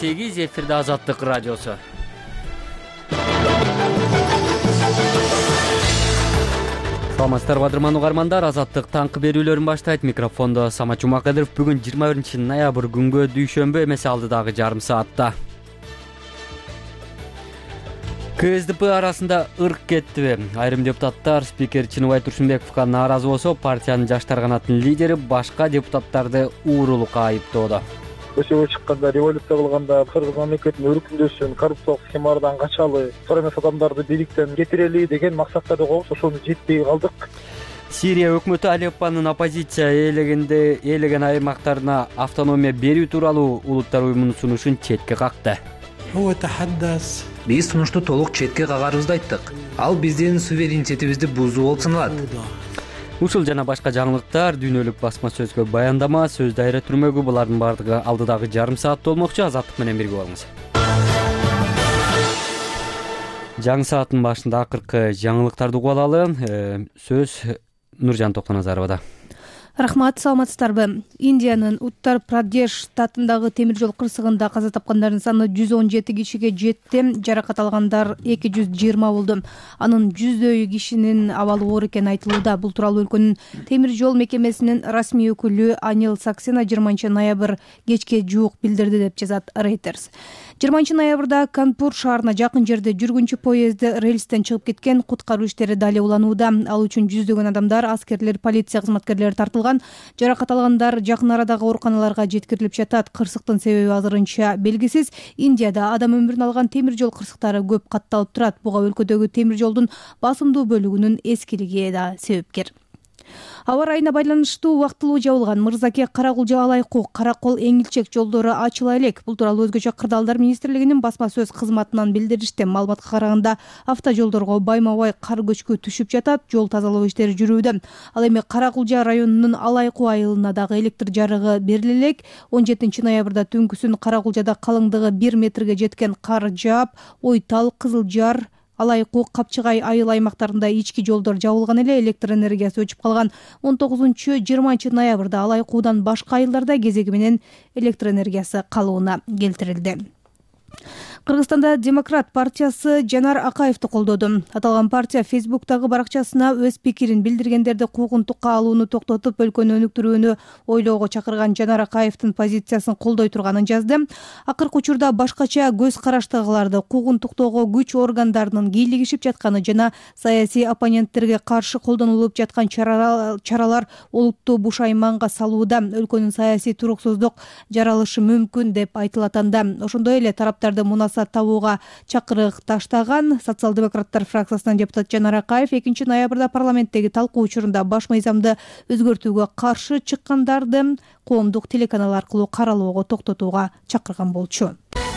8 эфирде Азаттык радиосу. Саламатсыздарбы бадырман угармандар, Азаттык таңкы берүүлөрүн баштайт. Микрофондо Самат Жумакадыров. Бүгүн 21-ноябрь күнгө дүйшөмбү эмес, алдыдагы жарым саатта КСДП арасында ырк кеттиби? Айрым депутаттар спикер Чыныбай Турсунбековго нааразы болсо, партиянын жаштар канатынын лидери башка депутаттарды уурулукка айыптоодо. Көчөгө чыкканда, революция кылганда, кыргыз мамлекетин өркүндөшүн, коррупциялык схемалардан качалы, туура эмес адамдарды бийликтен кетирели деген максаттарды коюп, ошону жетпей калдык. Сирия өкмөтү Алеппонун оппозиция ээлеген аймактарына автономия берүү тууралуу улуттар уюмунун сунушун четке какты. Биз сунушту толук четке кагарыбызды айттык. Ал биздин суверенитетибизди бузуу болуп саналат. Ушул жана башка жаңылыктар дүйнөлүк басма сөзгө баяндама, сөз дайра түрмөгү, булардын бардыгы алдыдагы жарым саатта болмокчу. Азаттык менен бирге болуңуз. Жаңы сааттын башында акыркы жаңылыктарды угуп алалы. Сөз Нуржан Токтоназаровада. Рахмат, саламатсыздарбы. Индиянын Уттар Прадеш штатындагы темир жол кырсыгында каза тапкандардын саны 117 кишиге жетти, жаракат алгандар 220 болду. Анын 100дөй кишинин абалы оор экени айтылууда. Бул тууралуу өлкөнүн темир жол мекемесинин расмий өкүлү Анил Саксена 20-ноябрь кечке жуук билдирди деп жазат Reuters. 20-ноябрда Канпур шаарына жакын жерде жүргүнчү поезди рельстен чыгып кеткен. Куткаруу иштери дали уланууда. Ал үчүн жүздөгөн адамдар, аскерлер, полиция кызматкерлери тартылган. Жаракат алгандар жакын арадагы ооруканаларга жеткирилип жатат. Кырсыктын себеби азырынча белгисиз. Индияда адам өмүрүн алган темир жол кырсыктары көп катталып турат. Буга өлкөдөгү темир жолдун басымдуу бөлүгүнүн эскилиги да себепкер. Аба ырайына байланыштуу убактылуу жабылган Мырзаке Каракулжа Алайкуу Каракол Эңилчек жолдору ачыла элек. Бул тууралуу өзгөчө Кырдаалдар министрлигинин басма сөз кызматынан билдиришти. Маалыматка караганда автожолдорго байма-бай кар көчкү түшүп жатат, жол тазалоо иштери жүрүүдө. Ал эми Каракулжа районунун Алайкуу айылына дагы электр жарыгы бериле элек. 17-ноябрда түнкүсүн Каракулжада калыңдыгы 1 метрге жеткен кар жаап, Ойтал, Кызылжар, Алайкуу, Капчыгай айыл аймактарында ички жолдор жабылган эле, электр энергиясы өчүп калган. 19-20 ноябрда Алайкуудан башка айылдарда кезеги менен электр энергиясы калыбына келтирилди. Кыргызстанда Демократ партиясы Жанар Акаевди колдоду. Аталган партия Фейсбуктагы баракчасына өз пикирин билдиргендерди куугунтукка алууну токтотуп, өлкөнү өнүктүрүүнү ойлоого чакырган Жанар Акаевдин позициясын колдой турганын жазды. Акыркы учурда башкача көз караштагыларды куугунтуктоого күч органдарынын кийлигишип жатканы жана саясий оппоненттерге каршы колдонулуп жаткан чаралар олуттуу бушайманга салууда, өлкөнүн саясий туруксуздук жаралышы мүмкүн деп айтылат анда. Ошондой эле тараптарды мунасат табууга чакырык таштаган социал-демократтар фракциясынын депутаты Жанар Акаев 2-ноябрда парламенттеги талкуу учурунда баш мыйзамды өзгөртүүгө каршы чыккандарды коомдук телеканал аркылуу каралоого токтотууга чакырган болчу.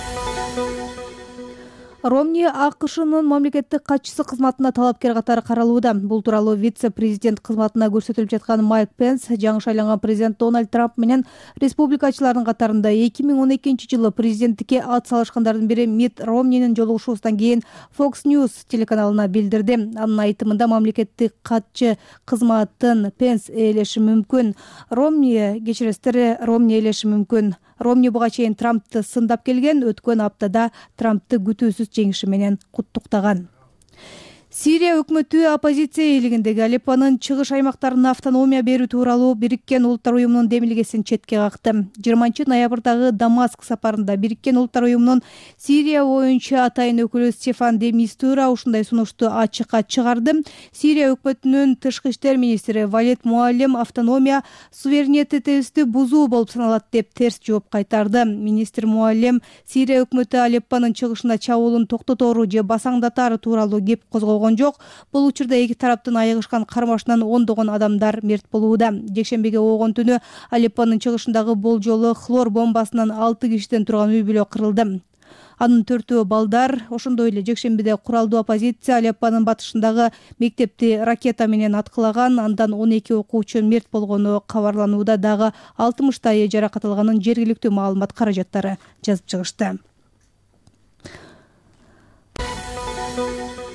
Ромни АКШнын мамлекеттик катчысы кызматына талапкер катары каралууда. Бул тууралуу вице-президент кызматына көрсөтүлүп жаткан Майк Пенс жаңы шайланган президент Дональд Трамп менен республикачылардын катарында 2012-жылы президенттикке ат салышкандардын бири Митт Ромнинин жолугушуусунан кийин Fox News телеканалына билдирди. Анын айтымында мамлекеттик катчы кызматын Пенс ээлеши мүмкүн. Ромни ээлеши мүмкүн. Ромни буга чейин Трампты сындап келген, өткөн аптада Трампты күтүүсүз жеңиши менен куттуктаган. Сирия өкмөтү оппозиция ээлегиндеги Алеппонун чыгыш аймактарына автономия берүү тууралуу Бириккен Улуттар уюмунун демилгесин четке какты. 20-ноябрдагы Дамаск сапарында Бириккен Улуттар уюмунун Сирия боюнча атайын өкүлү Стефан де Мистура ушундай сунушту ачыкка чыгарды. Сирия өкмөтүнүн тышкы иштер министри Валид Муаллим автономия суверенитетибизди бузуу болуп саналат деп терс жооп кайтарды. Министр Муаллим Сирия өкмөтү Алеппонун чыгышына чабуулун токтотору же басаңдатары тууралуу кеп козгогон жок. Бул учурда эки тараптын айыгышкан кармашынан ондогон адамдар мерт болууда. Жекшембиге оогон түнү Алеппонун чыгышындагы болжолу хлор бомбасынан 6 кишиден турган үй бүлө кырылды. Анын 4-өө балдар. Ошондой эле жекшембиде куралдуу оппозиция Алеппонун батышындагы мектепти ракета менен аткылаган. Андан 12 окуучу мерт болгону кабарланууда. Дагы 60 жаракат алганын жергиликтүү маалымат каражаттары жазып чыгышты.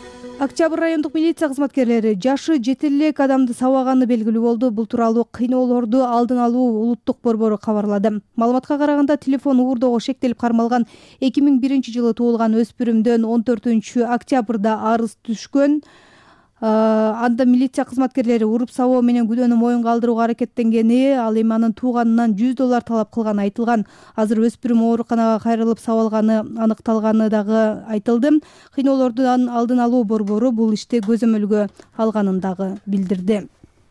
Октябрь райондук милиция кызматкерлери жашы жете элек адамды сабаганы белгилүү болду. Бул тууралуу кыйноолорду алдын алуу улуттук борбору кабарлады. Маалыматка караганда телефон уурдоого шектелип кармалган 2001-жылы туулган өспүрүмдөн 14 октябрда арыз түшкөн. Анда милиция кызматкерлери уруп сабоо менен күнөөнү моюнга алдырууга аракеттенгени, ал эми анын тууганынан $100 талап кылганы айтылган. Азыр өспүрүм ооруканага кайрылып сабалганы аныкталганы дагы айтылды. Кыйноолордун алдын алуу борбору бул ишти көзөмөлгө алганын дагы билдирди.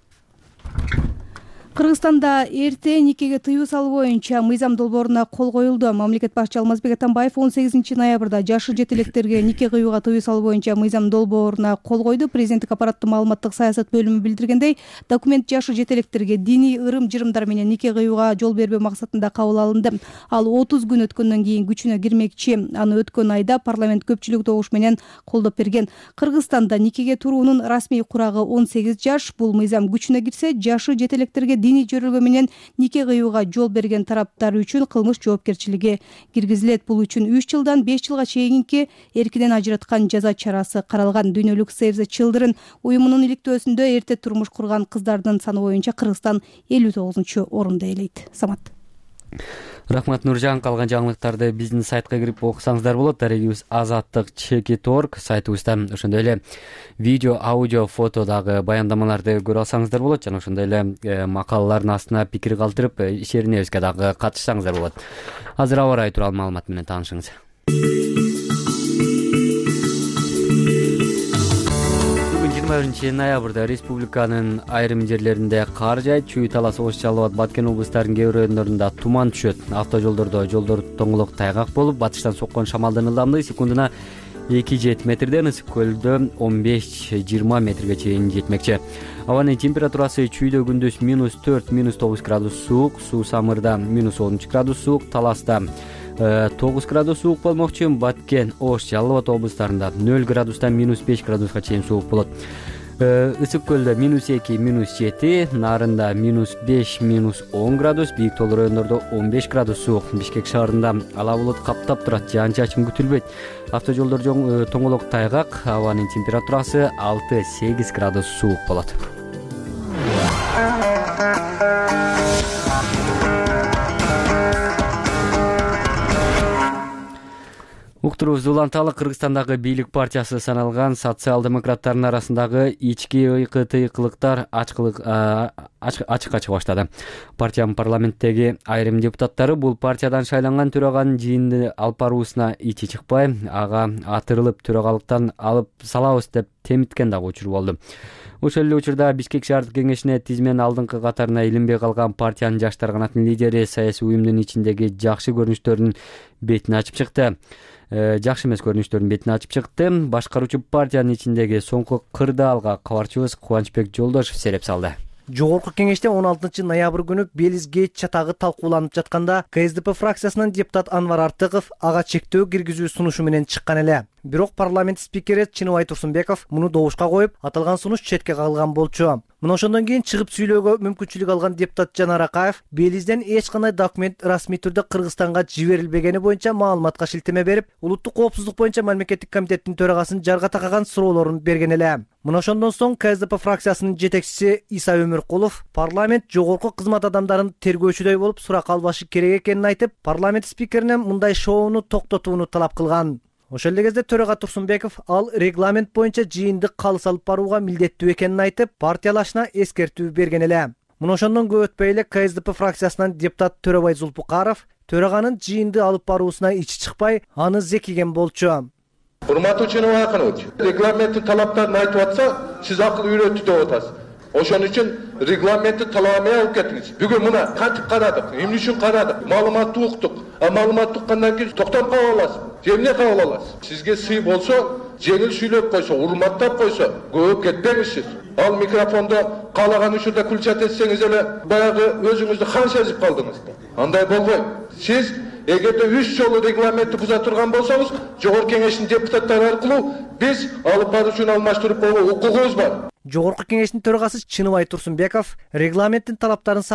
Кыргызстанда эрте никеге тыюу салуу боюнча мыйзам долбооруна кол коюлду. Мамлекет башчы Алмазбек Атамбаев 18 ноябрда жашы жете электерге нике кыюуга тыюу салуу боюнча мыйзам долбооруна кол койду. Президенттик аппараттын маалыматтык саясат бөлүмү билдиргендей, документ жашы жете электерге диний ырым-жырымдар менен нике кыюуга жол бербөө максатында кабыл алынды. Ал 30 күн өткөндөн кийин күчүнө кирмекчи. Аны өткөн айда парламент көпчүлүк добуш менен колдоп берген. Кыргызстанда никеге туруунун расмий курагы 18 жаш. Бул мыйзам күчүнө кирсе, жашы жете электерге диний жөрөлгө менен нике кыюуга жол берген тараптар үчүн кылмыш жоопкерчилиги киргизилет. Бул үчүн 3 жылдан 5 жылга чейинки эркинен ажыраткан жаза чарасы каралган. Дүйнөлүк Save the Children уюмунун иликтөөсүндө эрте турмуш курган кыздардын саны боюнча Кыргызстан 59-орунду ээлейт. Самат. Рахмат Нуржан. Калган жаңылыктарды биздин сайтка кирип окусаңыздар болот. Дарегибиз azattik.org сайтыбызда ошондой эле видео, аудио, фото дагы баяндамаларды көрө алсаңыздар болот. Жана ошондой эле макалалардын астына пикир калтырып, ишеримибизге дагы катышсаңыздар болот. Азыр аба ырайы тууралуу маалымат менен таанышыңыз. Бүгүн 21 ноябрда республиканын айрым жерлеринде кар жайт, Чүй, Талас, Ош, Жалал Абад, Баткен облустарынын кээ бир райондорунда туман түшөт. Автожолдордо жолдор тоңголок тайгак болуп, батыштан соккон шамалдын ылдамдыгы секундуна 2-7 метрден, ысык көлдө 15-20 метрге чейин жетмекчи. Абанын температурасы Чүйдө күндүз -4, -9 градус суук, Суу Самырда -13 градус суук, Таласта 9 градус суук болмокчу. Баткен, Ош, Жалал Абад облустарында 0 градустан -5 градуска чейин суук болот. Ысык көлдө -2, -7, Нарында -5, -10 градус, бийик тоолуу райондордо 15 градус суук. Бишкек шаарында ала булут каптап турат, жаан-чачын күтүлбөйт. Автожолдор тоңголок тайгак, абанын температурасы 6-8 градус суук болот. Уктурубуз уланталы. Кыргызстандагы бийлик партиясы саналган социал-демократтардын арасындагы ички тыйкылыктар ачыкка чыга баштады. Партиянын парламенттеги айрым депутаттары бул партиядан шайланган төраганын жыйынды алып баруусуна ичи чыкпай, ага атырылып төрагалыктан алып салабыз деп темиткен дагы учур болду. Ошол эле учурда Бишкек шаардык кеңешине тизменин алдыңкы катарына илинбей калган партиянын жаштар канатынын лидери саясий уюмдун ичиндеги жакшы көрүнүштөрдүн бетин ачып чыкты. Жакшы эмес көрүнүштөрдүн бетин ачып чыкты. Башкаруучу партиянын ичиндеги соңку кырдаалга кабарчыбыз Кубанычбек Жолдошев сереп салды. Жогорку кеңеште 16 ноябрь күнү Белиз Гейт чатагы талкууланып жатканда КСДП фракциясынан депутат Анвар Артыков ага чектөө киргизүү сунушу менен чыккан эле. Бирок парламент спикери Чыныбай Турсунбеков муну добушка коюп, аталган сунуш четке кагылган болчу. Мына ошондон кийин чыгып сүйлөөгө мүмкүнчүлүк алган депутат Жанар Акаев Белизден эч кандай документ расмий түрдө Кыргызстанга жиберилбегени боюнча маалыматка шилтеме берип, улуттук коопсуздук боюнча мамлекеттик комитеттин төрагасын жарга такаган суроолорун берген эле. Мына ошондон соң КСДП фракциясынын жетекчиси Иса Өмүркулов парламент жогорку кызмат адамдарын тергөөчүдөй болуп сурак албашы керек экенин айтып, парламент спикеринен мындай шоуну токтотууну талап кылган. Ошол эле кезде төрага Турсунбеков ал регламент боюнча жыйынды калыс алып барууга милдеттүү экенин айтып, партиялашына эскертүү берген эле. Мына ошондон көп өтпөй эле КСДП фракциясынан депутат Төрөбай Зулпукаров төраганын жыйынды алып баруусуна ичи чыкпай, аны зекиген болчу. Урматтуу Чыныбай Акынович, регламенттин талаптарын айтып атса, сиз акыл үйрөттү деп атасыз. Ошон үчүн регламентти талабай алып кетиңиз. Бүгүн мына кантип карадык, эмне үчүн карадык, маалыматты уктук. Маалыматты уккандан кийин токтоп кала аласыз. Эмне кабыл аласыз? Сизге сый болсо, жеңил сүйлөп койсо, урматтап койсо, көп кетпеңиз сиз. Ал микрофондо каалаган учурда күлчат этсеңиз эле баягы өзүңүздү хан сезип калдыңыз. Андай болбойт. Сиз эгерде 3 жолу регламентти буза турган болсоңуз, жогорку кеңештин депутаттары аркылуу биз алып баруучуну алмаштырып коюуга укугубуз бар. Жогорку кеңештин төрагасы Чыныбай Турсунбеков регламенттин талаптарын сактап,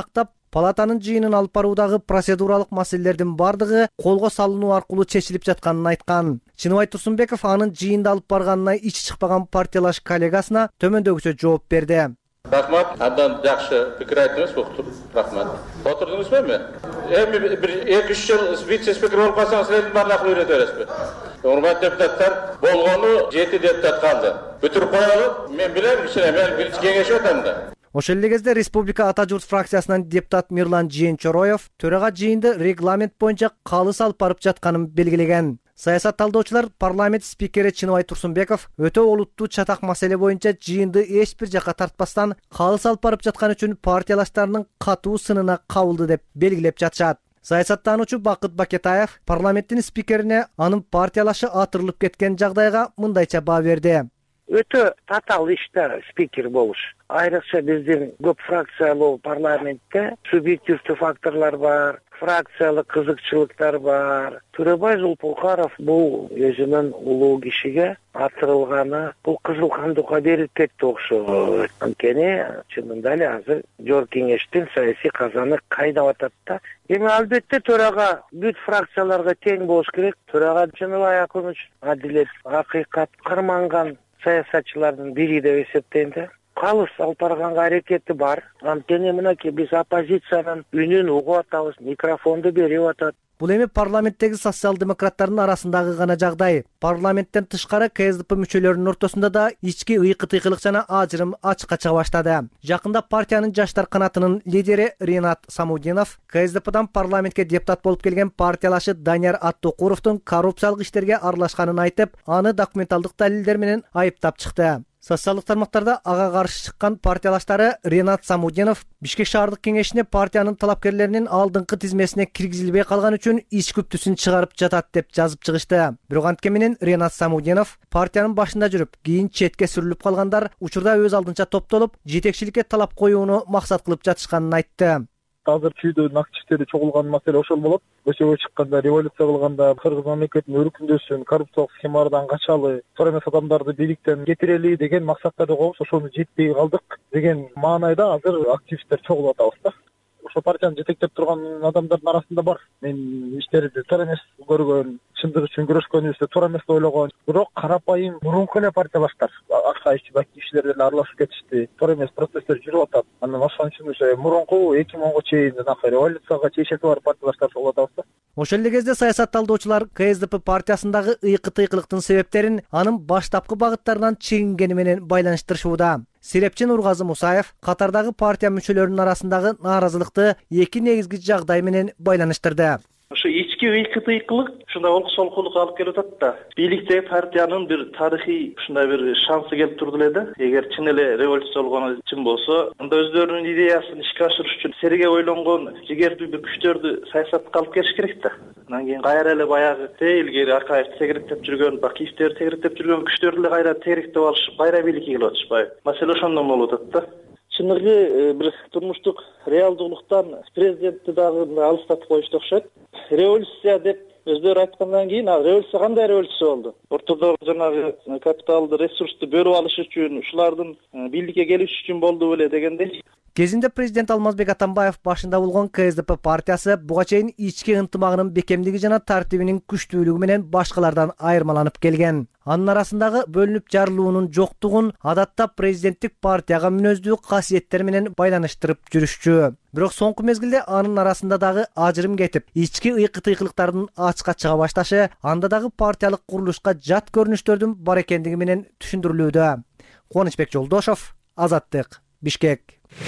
Палатанын жыйынын алып баруудагы процедуралык маселелердин бардыгы колго салынуу аркылуу чечилип жатканын айткан. Чыныбай Турсунбеков анын жыйында алып барганына ичи чыкпаган партиялаш коллегасына төмөндөгүчө жооп берди. Рахмат, абдан жакшы пикир айттыңыз, рахмат. Отурдуңузбу эми? Эми бир 2-3 жыл вице-спикер болуп калсаңыз, силердин баардыгын үйрөтө бересизби? Урматтуу депутаттар, болгону 7 депутат калды. Бүтүрүп коелу, мен билем, мен биринчи кеңешип атам да. Ошол эле кезде Республика Ата журт фракциясынан депутат Мирлан Жээнчороев төрага жыйынды регламент боюнча калыс алып барып жатканын белгилеген. Саясат талдоочулар парламент спикери Чыныбай Турсунбеков өтө олуттуу чатак маселе боюнча жыйынды эч бир жакка тартпастан калыс алып барып жаткан үчүн партиялаштарынын катуу сынына кабылды деп белгилеп жатышат. Саясаттануучу Бакыт Бакетаев парламенттин спикерине анын партиялашы атырылып кеткен жагдайга мындайча баа берди. Өтө татаал иште спикер болуш. Айрыкча биздин көп фракциялуу парламентте субъективдүү факторлор бар, фракциялык кызыкчылыктар бар. Төрөбай Зулпукаров бул өзүнүн улуу кишиге атырылганы бул кызыл кандыкка берип кетти окшойт. Анткени чынында эле азыр жогорку кеңештин саясий казаны кайнап атат да. Эми албетте төрага бүт фракцияларга тең болуш керек. Төрага Чыныбай Акунович адилет, акыйкат карманган саясатчылардын бири деп эсептейм да. Калыс алып барганга аракети бар. Анткени мынакей биз оппозициянын үнүн угуп атабыз, микрофонду берип атат. Бул эми парламенттеги социал-демократтардын арасындагы гана жагдай. Парламенттен тышкары КСДП мүчөлөрүнүн ортосунда да ички ыйкы-тыйкылык жана ажырым ачыкка чыга баштады. Жакында партиянын жаштар канатынын лидери Ринат Самудинов КСДПдан парламентке депутат болуп келген партиялашы Данияр Аттокуровдун коррупциялык иштерге аралашканын айтып, аны документалдык далилдер менен айыптап чыкты. Социалдык тармактарда ага каршы чыккан партиялаштары Ринат Самудинов Бишкек шаардык кеңешине партиянын талапкерлеринин алдыңкы тизмесине киргизилбей калган үчүн иш күптүсүн чыгарып жатат деп жазып чыгышты. Бирок анткени менен Ринат Самудинов партиянын башында жүрүп, кийин четке сүрүлүп калгандар учурда өз алдынча топтолуп, жетекчиликке талап коюуну максат кылып жатышканын айтты. Азыр чүйдөн активдери чогулган маселе ошол болот. Көчөгө чыкканда, революция кылганда кыргыз мамлекетинин өркүндөшүн, коррупциялык схемалардан качалы, туура эмес адамдарды бийликтен кетирели деген максаттарды коюп, ошону жетпей калдык деген маанайда азыр активисттер чогулуп атабыз да. Ошо партияны жетектеп турган адамдардын арасында бар. Мен иштерди туура эмес көргөн, чындык үчүн күрөшкөнүбүздө туура эмес ойлогон, бирок карапайым мурунку эле партиялаштар активисттер деле аралашып кетишти. Туура эмес процесстер жүрүп атат. Анан ошон үчүн мурунку 2010го чейин революцияга чечети бар партиялаштар чогулуп атабыз да. Ошол эле кезде саясат талдоочулар КСДП партиясындагы ыйкы-тыйкылыктын себептерин анын баштапкы багыттарынан чегингени менен байланыштырышууда. Серепчи Нургазы Мусаев катардагы партия мүчөлөрүнүн арасындагы нааразылыкты эки негизги жагдай менен байланыштырды. Ошо ички ыйкы-тыйкылык ушундай олку-солкулук алып келип атат да. Бийликте партиянын бир тарыхый ушундай бир шансы келип турду эле да. Эгер чын эле революция болгону чын болсо, анда өздөрүнүн идеясын ишке ашырыш үчүн серге ойлонгон жигердүү бир күчтөрдү саясатка алып келиш керек да. Анан кийин кайра эле баягы илгери Акаев тегеректеп жүргөн, Бакиевдер тегеректеп жүргөн күчтөрдү эле кайра тегеректеп алышып, кайра бийликке келип атышпайбы? Маселе ошондон болуп атат да. Чыныгы бир турмуштук реалдуулуктан президентти дагы алыстатып коюшту окшойт. Революция деп өздөрү айткандан кийин, революция кандай революция болду? Ортодо жанагы капиталды, ресурсту бөлүп алыш үчүн, ушулардын бийликке келиш үчүн болду беле дегендей. Кезинде президент Алмазбек Атамбаев башында болгон КСДП партиясы буга чейин ички ынтымагынын бекемдиги жана тартибинин күчтүүлүгү менен башкалардан айырмаланып келген. Анын арасындагы бөлүнүп жарылуунун жоктугун адатта президенттик партияга мүнөздүү касиеттер менен байланыштырып жүрүшчү. Бирок соңку мезгилде анын арасында дагы ажырым кетип, ички ыйкы-тыйкылыктардын ачыкка чыга башташы анда дагы партиялык курулушка жат көрүнүштөрдүн бар экендиги менен түшүндүрүлүүдө. Кубанычбек Жолдошов, Азаттык, Бишкек.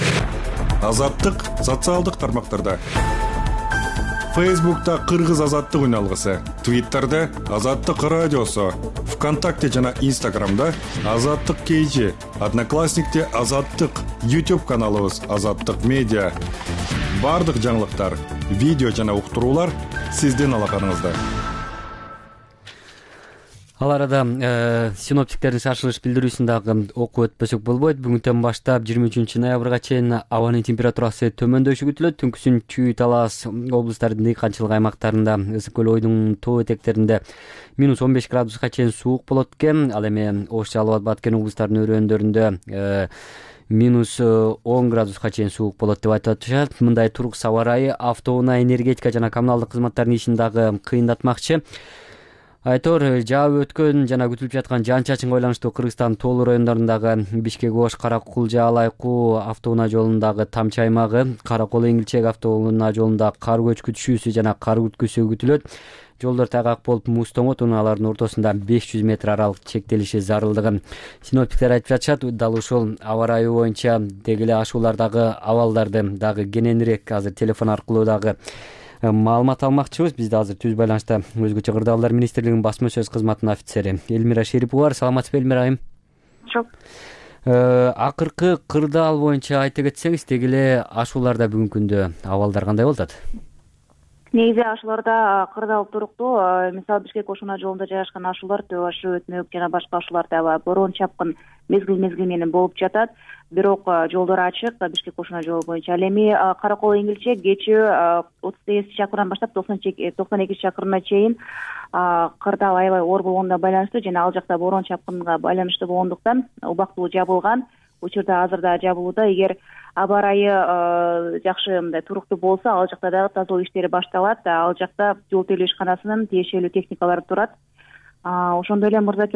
Азаттык социалдык тармактарда. Фейсбукта Кыргыз Азаттык үналгысы, Твиттерде Азаттык радиосу, ВКонтакте жана Инстаграмда Азаттык KG, Одноклассникте Азаттык, YouTube каналыбыз Азаттык Медиа. Бардык жаңылыктар, видео жана уктуруулар сиздин алаканыңызда. Ал арада синоптиктердин шашылыш билдирүүсүн дагы окуп өтпөсөк болбойт. Бүгүндөн баштап 23 ноябрга чейин абанын температурасы төмөндөшү күтүлөт. Түнкүсүн Чүй, Талас облустарынын дыйканчылык аймактарында, Ысык көл ойдун тоо этектеринде -15 градуска чейин суук болот экен. Ал эми Ош Жалал абад, Баткен облустарынын өрөөндөрүндө -10 чейин суук болот деп айтып атышат. Мындай туруксуз аба ырайы автоунаа, энергетика жана коммуналдык кызматтардын ишин дагы кыйындатмакчы. Айтор жаап өткөн жана күтүлүп жаткан жаан чачынга байланыштуу Кыргызстандын тоолуу райондорундагы Бишкек-Ош, Каракулжа, Алай-Куу автоунаа жолундагы тамчы аймагы, Каракол-Эңилчек автоунаа жолунда кар көчкү түшүүсү жана кар күткүсү күтүлөт. Жолдор тайгак болуп муз тоңот, унаалардын ортосунда 500 метр аралык чектелиши зарылдыгын синоптиктер айтып жатышат. Дал ушул аба ырайы боюнча деги эле ашуулардагы абалдарды дагы кененирээк азыр телефон аркылуу дагы маалымат алмакчыбыз. Бизде азыр түз байланышта өзгөчө кырдаалдар министрлигинин басма сөз кызматынын офицери Элмира Шерипова бар. Саламатсызбы, Элмира айым? Жок. Акыркы кырдаал боюнча айта кетсеңиз, деги эле ашууларда бүгүнкү күндө абалдар кандай болуп атат? Негизи ашууларда кырдаал туруктуу. Мисалы Бишкек-Ош жолунда жайгашкан ашуулар Төбө башы, Өтмөк жана башка ашууларда борон чапкын мезгил менен болуп жатат. Бирок жолдор ачык Бишкек-Ош жолу боюнча. Ал эми Каракол-Эңилчек кечээ 38 чакырымдан баштап 92 чакырымга чейин кырдаал аябай оор болгонуна байланыштуу жана ал жакта борон чапкынга байланыштуу болгондуктан убактылуу жабылган. Учурда азырда жабылууда. Эгер аба ырайы жакшы мындай туруктуу болсо, ал жакта дагы тазалоо иштери башталат. Ал жакта жол төлөө ишканасынын тиешелүү техникалары турат. Ошондой эле Мырзаки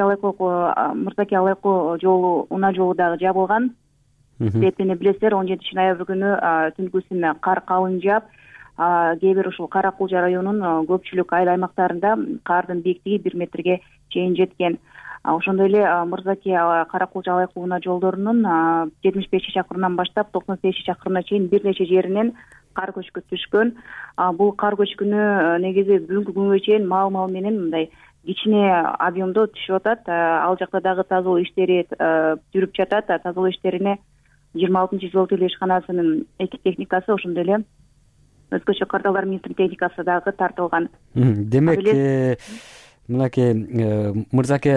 Алай-Куу жолу, унаа жолу дагы жабылган. Себебини билесиздер, 17 ноябрь күнү түнкүсүн кар калың жаап, кээ бир ушул Каракулжа районунун көпчүлүк айыл аймактарында кардын бийиктиги 1 метрге чейин жеткен. Ошондой эле Мырзаки Каракулжа Алай-Куу унаа жолдорунун 75 чакырымдан баштап 95 чакырымга чейин бир нече жеринен кар көчкү түшкөн. Бул кар көчкүнү негизи бүгүнкү күнгө чейин маал менен мындай кичине объемдо түшүп атат. Ал жакта дагы тазалоо иштери жүрүп жатат. Тазалоо иштерине 26 жол төлөө ишканасынын эки техникасы, ошондой эле өзгөчө кырдаалдар министринин техникасы дагы тартылган. Демек, мынакей Мырзаки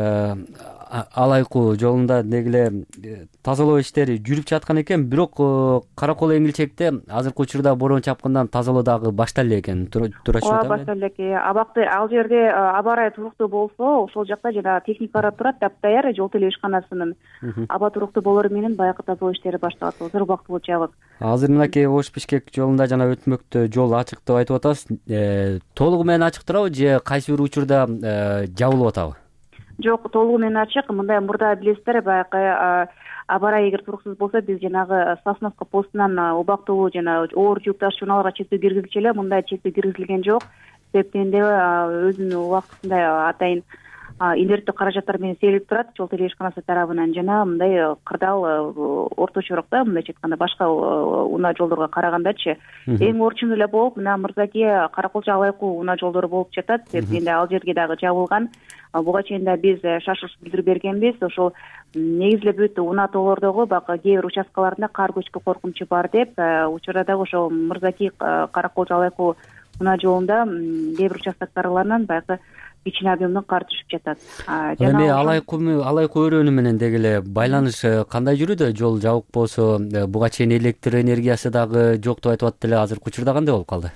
Алай-Куу жолунда деги эле тазалоо иштери жүрүп жаткан экен, бирок Каракол-Эңилчекте азыркы учурда борон чапкындан тазалоо дагы башталды экен. Туурачы айтам? Башталды экен. Абакты ал жерде аба ырайы туруктуу болсо, ошол жакта жана техникалар турат, таптаяр жол төлөө ишканасынын. Аба туруктуу болору менен баягы тазалоо иштери башталат. Азыр убактылуу жабык. Азыр мынакей Ош-Бишкек жолунда жана Өтмөктө жол ачык деп айтып атасыз. Толугу менен ачык турабы же кайсы бир учурда жабылып атабы? Жок, толугу менен ачык. Мындай мурда билесиздер, баягы аба ырайы эгер туруксуз болсо, биз жанагы Сосновка постунан убактылуу жана оор жүк ташуучу унааларга чектөө киргизилчү эле. Мындай чектөө киргизилген жок. Себептен өзүнүн убактысында атайын инверттүү каражаттар менен сейилип турат жол төлөө ишканасы тарабынан. Жана мындай кырдаал орточураак да, мындайча айтканда башка унаа жолдорго карагандачы. Эң орчуну эле болуп, мына Мырзаки Каракулжа Алай-Куу унаа жолдору болуп жатат. Себеби ал жерге дагы жабылган. Буга чейин да биз шашылыш билдирип бергенбиз. Ошол негизи эле бүт унаа тоолордогу кээ бир участкаларында кар көчкү коркунучу бар деп, учурда дагы ошол Мырзаки Каракулжа Алай-Куу унаа жолунда кээ бир участоктарларынан баягы кичине объемдон кар түшүп жатат. Эми Алай-Куу өрөөнү менен деги эле байланыш кандай жүрүүдө? Жол жабык болсо, буга чейин электр энергиясы дагы жок деп айтып атты эле. Азыркы учурда кандай болуп калды?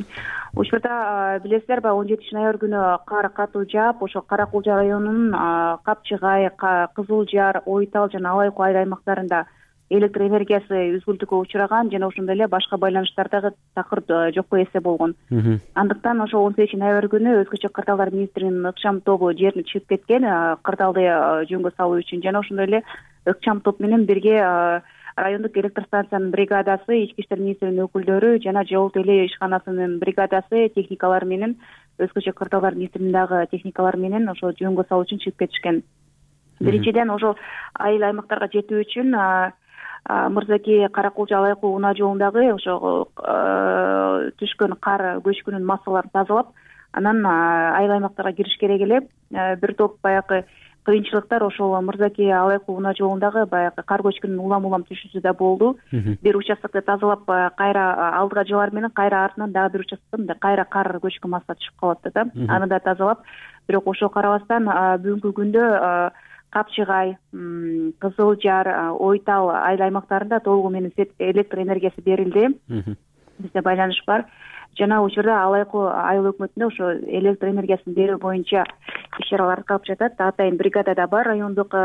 Учурда билесиздер, 17 ноябрь күнү кар катуу жаап, ошо Каракулжа районунун Капчыгай, Кызылжар, Ойтал жана Алай-Куу айыл аймактарында электр энергиясы үзгүлтүккө учураган жана ошондой эле башка байланыштар дагы такыр жокко эсе болгон. Андыктан ошо 18 ноябрь күнү өзгөчө кырдаалдар министринин ыкчам тобу жерине чыгып кеткен кырдаалды жөнгө салуу үчүн. Жана ошондой эле ыкчам топ менен бирге райондук электр станциянын бригадасы, ички иштер министринин өкүлдөрү жана жол төлөө ишканасынын бригадасы техникалар менен, өзгөчө кырдаалдар министринин дагы техникалар менен ошо жөнгө салуу үчүн чыгып кетишкен. Биринчиден ошол айыл аймактарга жетүү үчүн Мырзаки Каракулжа Алай-Куу унаа жолундагы ошо түшкөн кар көчкүнүн массаларын тазалап, анан айыл аймактарга кириш керек эле. Бир топ баягы кыйынчылыктар ошол Мырзаки Алай-Куу унаа жолундагы баягы кар көчкүнүн улам түшүүсү да болду. Бир участокто тазалап кайра алдыга жылар менен кайра артынан дагы бир участокто кайра кар көчкү масса түшүп калат да. Аны да тазалап, бирок ошого карабастан бүгүнкү күндө Капчыгай, Кызылжар, Ойтал айыл аймактарында толугу менен электр энергиясы берилди. Бизде байланыш бар. Жана учурда Алай-Куу айыл өкмөтүндө ошо электр энергиясын берүү боюнча иш чаралар аткарылып жатат. Атайын бригада да бар, райондук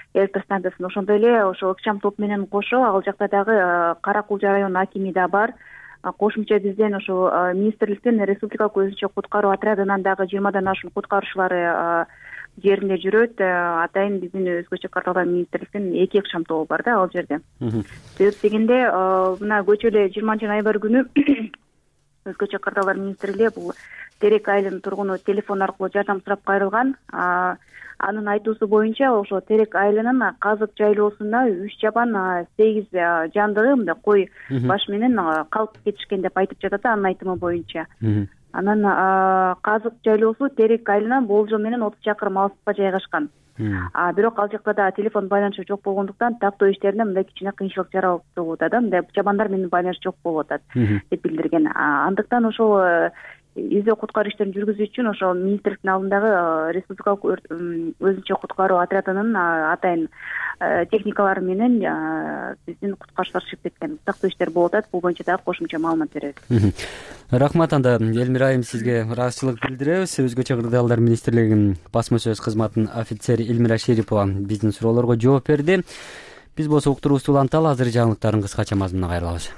электр станциясында. Ошондой эле ошо ыкчам топ менен кошо ал жакта дагы Кара Кулжа районунун акими да бар. Кошумча бизден ошо министрликтин республикалык өзүнчө куткаруу отрядынан дагы 20дан ашуун куткаруучулары жеринде жүрөт. Атайын биздин өзгөчө карталган министрликтин 2 ыкчам тобу бар да ал жерде. Себеп дегенде мына көчө эле 20-ноябрь күнү өзгөчө карталар министрлиги бул Терек айылынын тургуну телефон аркылуу жардам сурап кайрылган. Анын айтуусу боюнча ошо Терек айылынын казык жайлоосунда 3 жабан 8 жандыгы мындай кой баш менен калып кетишкен деп айтып жатат анын айтымы боюнча. Анан казык жайлоосу Терек айылынан болжол менен 30 чакырым алыстыкта жайгашкан. Бирок ал жакта да телефон байланышы жок болгондуктан тактоо иштерине мындай кичине кыйынчылык жаралып атат. Мындай жабандар менен байланыш жок болуп атат деп билдирген. Андыктан ошол издөө куткаруу иштерин жүргүзүү үчүн ошол министрликтин алдындагы республикалык өзүнчө куткаруу отрядынын атайын техникалары менен биздин куткаруучулар чыгып кеткен. Тактоо иштер болуп атат. Бул боюнча дагы кошумча маалымат беребиз. Рахмат анда Элмира айым, сизге ыраазычылык билдиребиз. Өзгөчө кырдаалдар министрлигинин басма сөз кызматынын офицери Элмира Шерипова биздин суроолорго жооп берди. Биз болсо уктуруубузду уланталы, азыр жаңылыктардын кыскача мазмунуна кайрылабыз.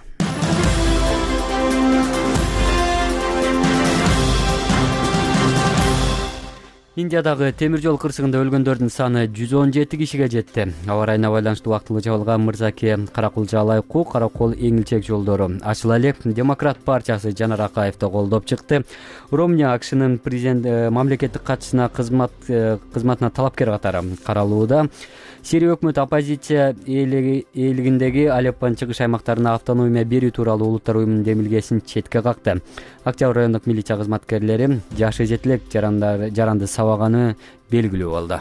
Индиядагы темир жол кырсыгында өлгөндөрдүн саны 117 кишиге жетти. Аба ырайына байланыштуу вактылуу жабылган Мырзаке, Каракулжа, Алайкуу, Каракол эң илчек жолдору ачыла элек. Демократ партиясы Жанар Акаевди колдоп чыкты. Ромни АКШнын президент мамлекеттик катчысына кызматына талапкер катары каралууда. Сирия өкмөтү оппозиция ээлигиндеги Алеппонун чыгыш аймактарына автономия берүү тууралуу улуттар уюмунун демилгесин четке какты. Октябрь райондук милиция кызматкерлери жашы жетилек жаранды сабаганы белгилүү болду.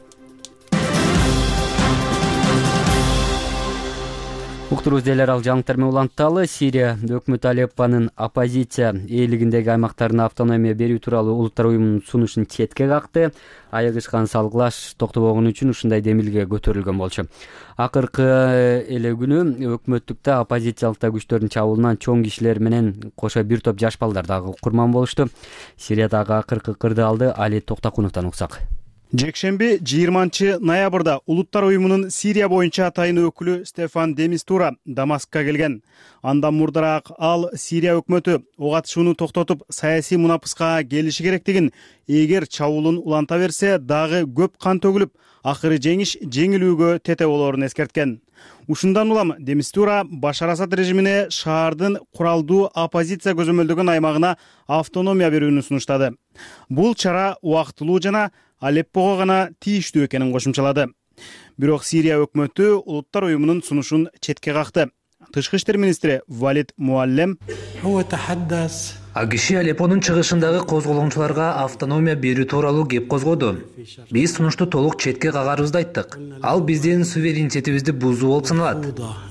Уктуруубуз эл аралык жаңылыктар менен уланталы. Сирия өкмөтү Алеппонун оппозиция ээлигиндеги аймактарына автономия берүү тууралуу улуттар уюмунун сунушун четке какты. Аягышкан салгылаш токтобогон үчүн ушундай демилге көтөрүлгөн болчу. Акыркы эле күнү өкмөттүктө оппозициялык күчтөрдүн чабуулунан чоң кишилер менен кошо бир топ жаш балдар дагы курман болушту. Сириядагы акыркы кырдаалды Али Токтакуновдон уксак. Жекшемби 20-ноябрда Улуттар уюмунун Сирия боюнча атайын өкүлү Стефан де Мистура Дамаскка келген. Андан мурдараак ал Сирия өкмөтү ок атышууну токтотуп, саясий мунапыска келиши керектигин, эгер чабуулун уланта берсе дагы көп кан төгүлүп, акыры жеңиш жеңилүүгө тете болоорун эскерткен. Ушундан улам де Мистура Башар Асад режимине шаардын куралдуу оппозиция көзөмөлдөгөн аймагына автономия берүүнү сунуштады. Бул чара убактылуу жана Алеппого гана тийиштүү экенин кошумчалады. Бирок Сирия өкмөтү улуттар уюмунун сунушун четке какты. Тышкы иштер министри Валид Муаллем ал киши Алеппонун чыгышындагы козголоңчуларга автономия берүү тууралуу кеп козгоду. Биз сунушту толук четке кагарыбызды айттык. Ал биздин суверенитетибизди бузуу болуп саналат,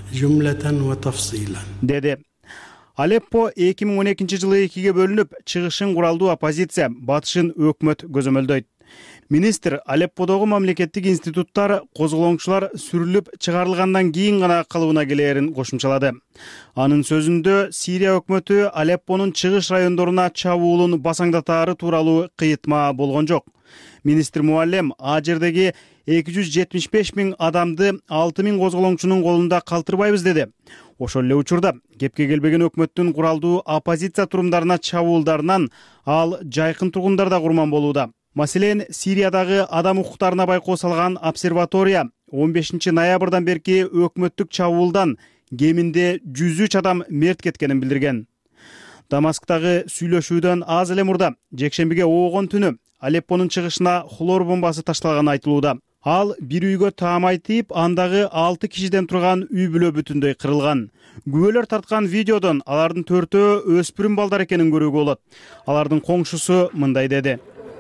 деди. Алеппо 2012 жылы 2ге бөлүнүп, чыгышын куралдуу оппозиция, батышын өкмөт көзөмөлдөйт. Министр Алепподогу мамлекеттик институттар козголоңчулар сүрүлүп чыгарылгандан кийин гана калыбына келээрин кошумчалады. Анын сөзүндө Сирия өкмөтү Алеппонун чыгыш райондоруна чабуулун басаңдатаары тууралуу кыйытма болгон жок. Министр Муаллем а жердеги 275 000 адамды 6 000 козголоңчунун колунда калтырбайбыз деди. Ошол эле учурда кепке келбеген өкмөттүн куралдуу оппозиция турумдарына чабуулдарынан ал жайкын тургундар да курман болууда. Маселен, Сириядагы адам укуктарына байкоо салган обсерватория 15 ноябрдан берки өкмөттүк чабуулдан кеминде 103 адам мерт кеткенин билдирген. Дамасктагы сүйлөшүүдөн аз эле мурда жекшембиге оогон түнү Алеппонун чыгышына хлор бомбасы ташталганы айтылууда. Ал бир үйгө таамай тийип, андагы 6 кишиден турган үй бүлө бүтүндөй кырылган. Күбөлөр тарткан видеодон алардын 4-өө өспүрүм балдар экенин көрүүгө болот. Алардын коңшусу мындай деди.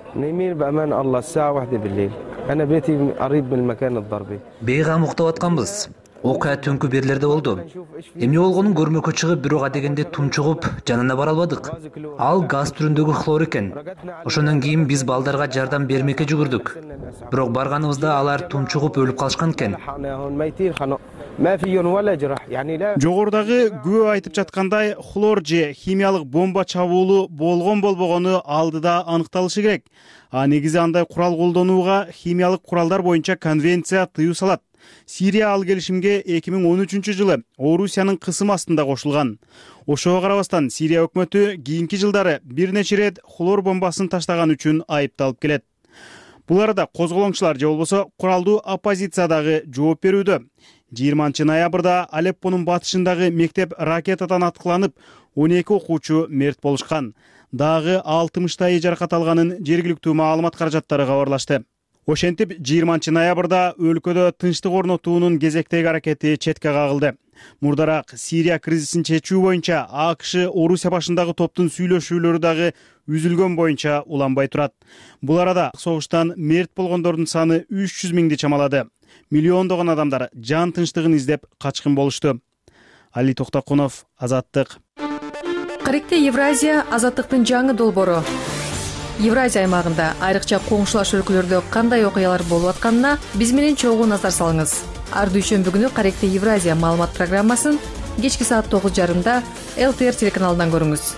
Бейгам уктап атканбыз. Окуя түнкү берлерде болду. Эмне болгонун көрмөккө чыгып, бирок адегенде тунчугуп, жанына бара албадык. Ал газ түрүндөгү хлор экен. Ошондон кийин биз балдарга жардам бермекке жүгүрдүк. Бирок барганыбызда алар тунчугуп өлүп калышкан экен. жогорудагы күбө айтып жаткандай хлор же химиялык бомба чабуулу болгон болбогону алдыда аныкталышы керек. А негизи андай курал колдонууга химиялык куралдар боюнча конвенция тыюу салат. Сирия ал келишимге 2013 жылы Орусиянын кысым астында кошулган. Ошого карабастан Сирия өкмөтү кийинки жылдары бир нече ирет хлор бомбасын таштаган үчүн айыпталып келет. Бул арада козголоңчулар же болбосо куралдуу оппозиция дагы жооп берүүдө. 20 ноябрда Алеппонун батышындагы мектеп ракетадан аткыланып, 12 окуучу мерт болушкан. Дагы 60 жаракат алганын жергиликтүү маалымат каражаттары кабарлашты. Ошентип 20 ноябрда өлкөдө тынчтык орнотуунун кезектеги аракети четке кагылды. Мурдараак Сирия кризисин чечүү боюнча АКШ Орусия башындагы топтун сүйлөшүүлөрү дагы үзүлгөн боюнча уланбай турат. Бул арада согуштан мерт болгондордун саны 300 миңди чамалады. Миллиондогон адамдар жан тынчтыгын издеп качкын болушту. Али Токтокунов, Азаттык. Каректе Евразия азаттыктын жаңы долбоору. Евразия аймагында айрыкча коңшулаш өлкөлөрдө кандай окуялар болуп атканына биз менен чогуу назар салыңыз. Ар дүйшөмбү күнү Каректе Евразия маалымат программасын кечки саат 9:30 ЛТР телеканалынан көрүңүз.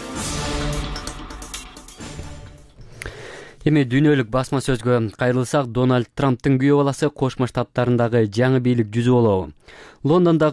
Эми дүйнөлүк басма сөзгө кайрылсак, Дональд Трамптын күйөө баласы Кошмо Штаттарындагы жаңы бийлик жүзү болобу. Лондондо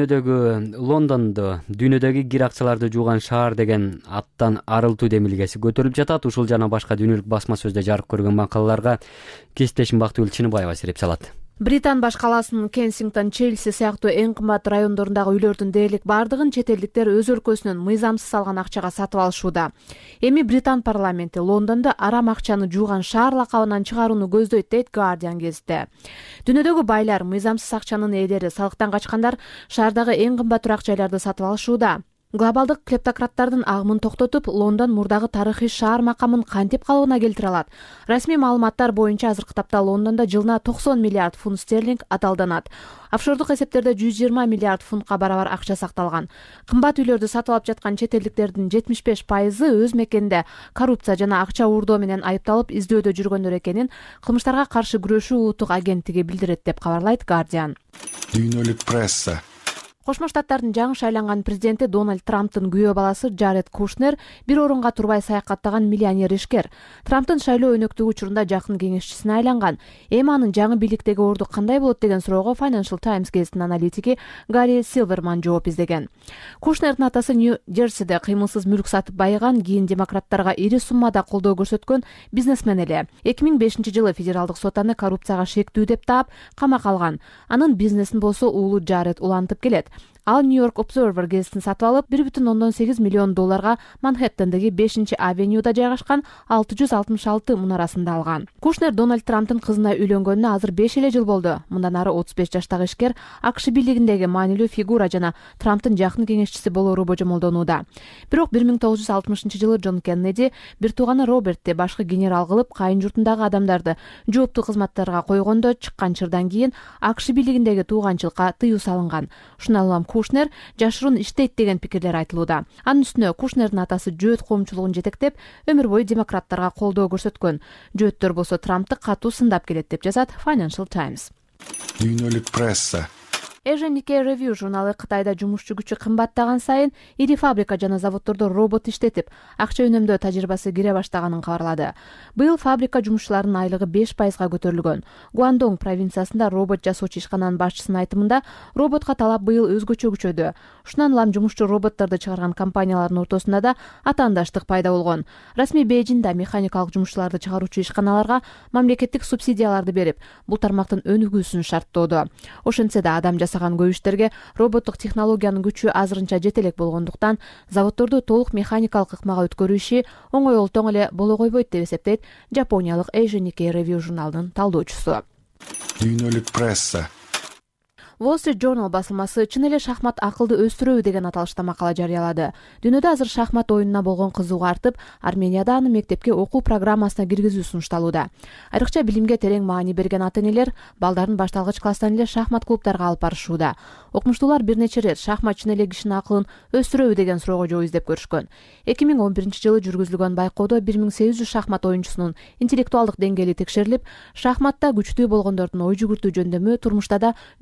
дүйнөдөгү кир акчаларды жууган шаар деген аттан арылтуу демилгеси көтөрүлүп жатат. Ушул жана башка дүйнөлүк басма сөздө жарык көргөн макалаларга кесиптешим Бактыгүл Чыныбаева сереп салат. Британ баш калаасынын Кенсингтон, Челси сыяктуу эң кымбат райондорундагы үйлөрдүн дээрлик бардыгын чет элдиктер өз өлкөсүнөн мыйзамсыз алган акчага сатып алышууда. Эми Британ парламенти Лондондо арам акчаны жууган шаар лакабынан чыгарууну көздөйт, дейт Guardian гезити. Дүйнөдөгү байлар, мыйзамсыз акчанын ээлери, салыктан качкандар шаардагы эң кымбат турак жайларды сатып алышууда. Глобалдык клептократтардын агымын токтотуп, Лондон мурдагы тарыхый шаар макамын кантип калыбына келтире алат? Расмий маалыматтар боюнча азыркы тапта Лондондо жылына 90 миллиард фунт стерлинг аталданат. Офшордук эсептерде 120 миллиард фунтка барабар акча сакталган. Кымбат үйлөрдү сатып алып жаткан чет элдиктердин 75% өз мекенинде коррупция жана акча уурдоо менен айыпталып издөөдө жүргөндөр экенин кылмыштарга каршы күрөшүү улуттук агенттиги билдирет, деп кабарлайт Guardian. Дүйнөлүк пресса. Кошмо Штаттардын жаңы шайланган президенти Дональд Трамптын күйөө баласы Джаред Кушнер бир орунга турбай саякаттаган миллионер ишкер. Трамптын шайлоо өнөктүгү учурунда жакын кеңешчисине айланган. Эми анын жаңы бийликтеги орду кандай болот деген суроого Financial Times гезитинин аналитики Гарри Силверман жооп издеген. Кушнердин атасы Нью-Джерсиде кыймылсыз мүлк сатып байыган, кийин демократтарга ири суммада колдоо көрсөткөн бизнесмен эле. 2005 жылы федералдык сот аны коррупцияга шектүү деп таап камакка алган. Анын бизнесин болсо уулу Джаред улантып келет. Ал Нью-Йорк Observer гезитин сатып алып, 1,8 миллион долларга Манхэттендеги 5-авенюда жайгашкан 666 мунарасында алган. Кушнер Дональд Трамптын кызына үйлөнгөнүнө азыр 5 эле жыл болду. Мындан ары 35 жаштагы ишкер АКШ бийлигиндеги маанилүү фигура жана Трамптын жакын кеңешчиси болоору божомолдонууда. Бирок 1960 жылы Джон Кеннеди бир тууганы Робертти башкы генерал кылып, кайын журтундагы адамдарды жооптуу кызматтарга койгондо чыккан чырдан кийин АКШ бийлигиндеги тууганчылыкка тыюу салынган. Ушундан улам Кушнер жашыруун иштейт деген пикирлер айтылууда. Анын үстүнө Кушнердин атасы жөөт коомчулугун жетектеп, өмүр бою демократтарга колдоо көрсөткөн. Жөөттөр болсо Трамптты катуу сындап келет, деп жазат Financial Times. Дүйнөлүк пресса. Asian Nikkei Review журналы Кытайда жумушчу күчү кымбаттаган сайын ири фабрика жана заводдордо робот иштетип, акча үнөмдөө тажрыйбасы кире баштаганын кабарлады. Быйыл фабрика жумушчуларынын айлыгы 5%га көтөрүлгөн. Гуандонг провинциясында робот жасоочу ишкананын башчысынын айтымында, роботко талап быйыл өзгөчө күчөдү. Ушундан улам жумушчу роботторду чыгарган компаниялардын ортосунда да атаандаштык пайда болгон. Расмий Бейжиңде механикалык жумушчуларды чыгаруучу ишканаларга мамлекеттик субсидияларды берип, бул тармактын өнүгүүсүн шарттоодо. Ошентсе да адам жасаган көп иштерге роботтук технологиянын күчү азырынча жетелек болгондуктан заводдорду толук механикалык ыкмага өткөрүү иши оңой олтоң эле боло койбойт, деп эсептейт жапониялык Asian Nikkei Review журналынын талдоочусу. Дүйнөлүк пресса. Wall Street Journal басылмасы чын эле шахмат акылды өстүрөбү деген аталышта макала жарыялады. Дүйнөдө азыр шахмат оюнуна болгон кызыгуу артып, Арменияда аны мектепке окуу программасына киргизүү сунушталууда. Айрыкча билимге терең маани берген ата-энелер балдарын башталгыч класстан эле шахмат клубдарга алып барышууда. Окумуштуулар бир нече ирет шахмат чын эле кишинин акылын өстүрөбү деген суроого жооп издеп көрүшкөн. 2011 жылы жүргүзүлгөн байкоодо 1800 шахмат оюнчусунун интеллектуалдык деңгээли текшерилип, шахматта күчтүү болгондордун ой жүгүртүү жөндөмү турмушта да жогору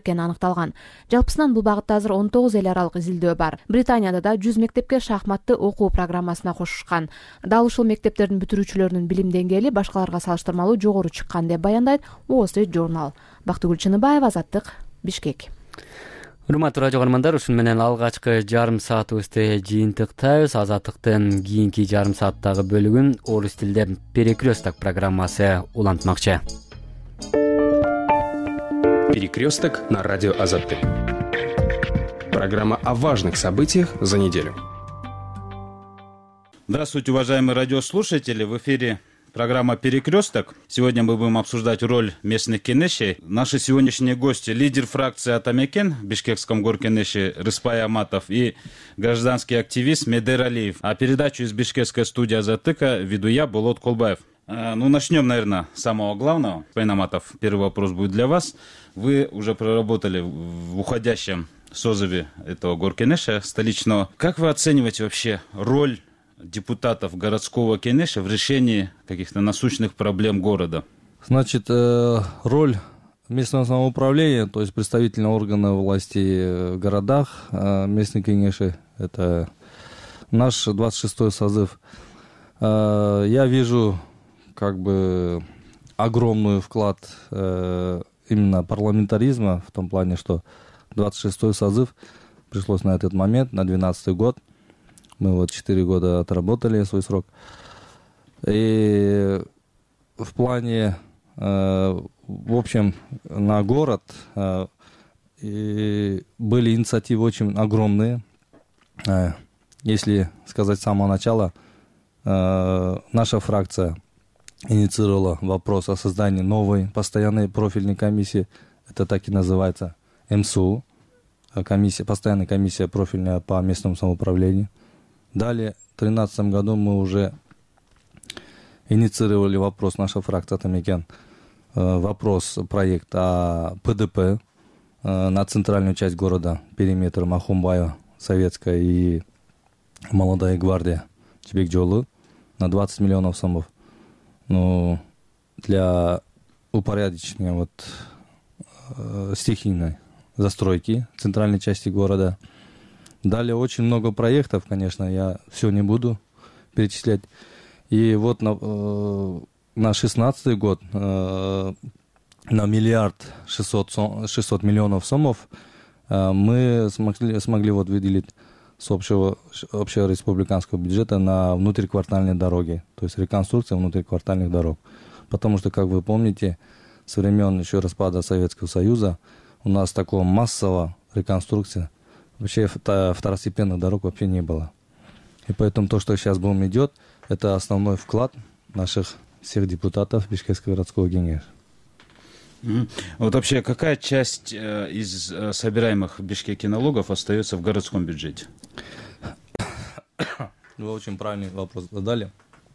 экени аныкталган. Жалпысынан бул багытта азыр 19 эл аралык изилдөө бар. Британияда да 100 мектепке шахматты окуу программасына кошушкан. Дал ушул мектептердин бүтүрүүчүлөрүнүн билим деңгээли башкаларга салыштырмалуу жогору чыккан деп баяндайт Wall Street Journal. Бактыгүл Чыныбаева, Азаттык, Бишкек. Урматтуу радио каармандар, ушун менен алгачкы жарым саатыбызды жыйынтыктайбыз. Азаттыктын кийинки жарым сааттагы бөлүгүн орус тилде Перекресток программасы улантмакчы. Перекресток на радио Азаттык. Программа о важных событиях за неделю. Здравствуйте, уважаемые радиослушатели. В эфире программа «Перекресток». Сегодня мы будем обсуждать роль местных кенешей. Наши сегодняшние гости – лидер фракции Атамекен в Бишкекском горкенеше Рыспай Аматов и гражданский активист Медер Алиев. А передачу из бишкекской студии Азаттыка веду я, Болот Колбаев. Начнем, наверное, с самого главного. Рыспай Аматов, первый вопрос будет для вас. Вы уже проработали в уходящем созыве этого горкенеша столичного. Как вы оцениваете вообще роль депутатов городского кенеша в решении каких-то насущных проблем города? Значит, роль местного самоуправления, то есть представительного органа власти в городах, местные кенеши, это наш 26-й созыв. Я вижу как бы огромный вклад именно парламентаризма в том плане, что 26-й созыв пришлось на этот момент, на 12-й год. Мы 4 года отработали свой срок. И в плане, в общем, на город и были инициативы очень огромные. Если сказать с самого начала, наша фракция инициировала вопрос о создании новой постоянной профильной комиссии. Это так и называется МСУ, постоянная комиссия профильная по местному самоуправлению. Далее, в 2013 году мы уже инициировали вопрос, наша фракция Атамекен, вопрос проекта ПДП на центральную часть города, периметр Махумбаева, Советская и Молодая гвардия, Чебекжолы, на 20 миллионов сомов. Но для упорядочения стихийной застройки центральной части города. Далее очень много проектов, конечно, я все не буду перечислять. И на 16 год на 1 600 миллионов сомов мы смогли выделить с общего республиканского бюджета на внутриквартальные дороги, то есть реконструкция внутриквартальных дорог. Потому что, как вы помните, со времен еще распада Советского Союза у нас такого массового реконструкции вообще второстепенных дорог вообще не было. И поэтому то, что сейчас будем идет, это основной вклад наших всех депутатов Бишкекского городского кенеша. Вообще, какая часть из собираемых в Бишкеке налогов остается в городском бюджете? Вы очень правильный вопрос задали.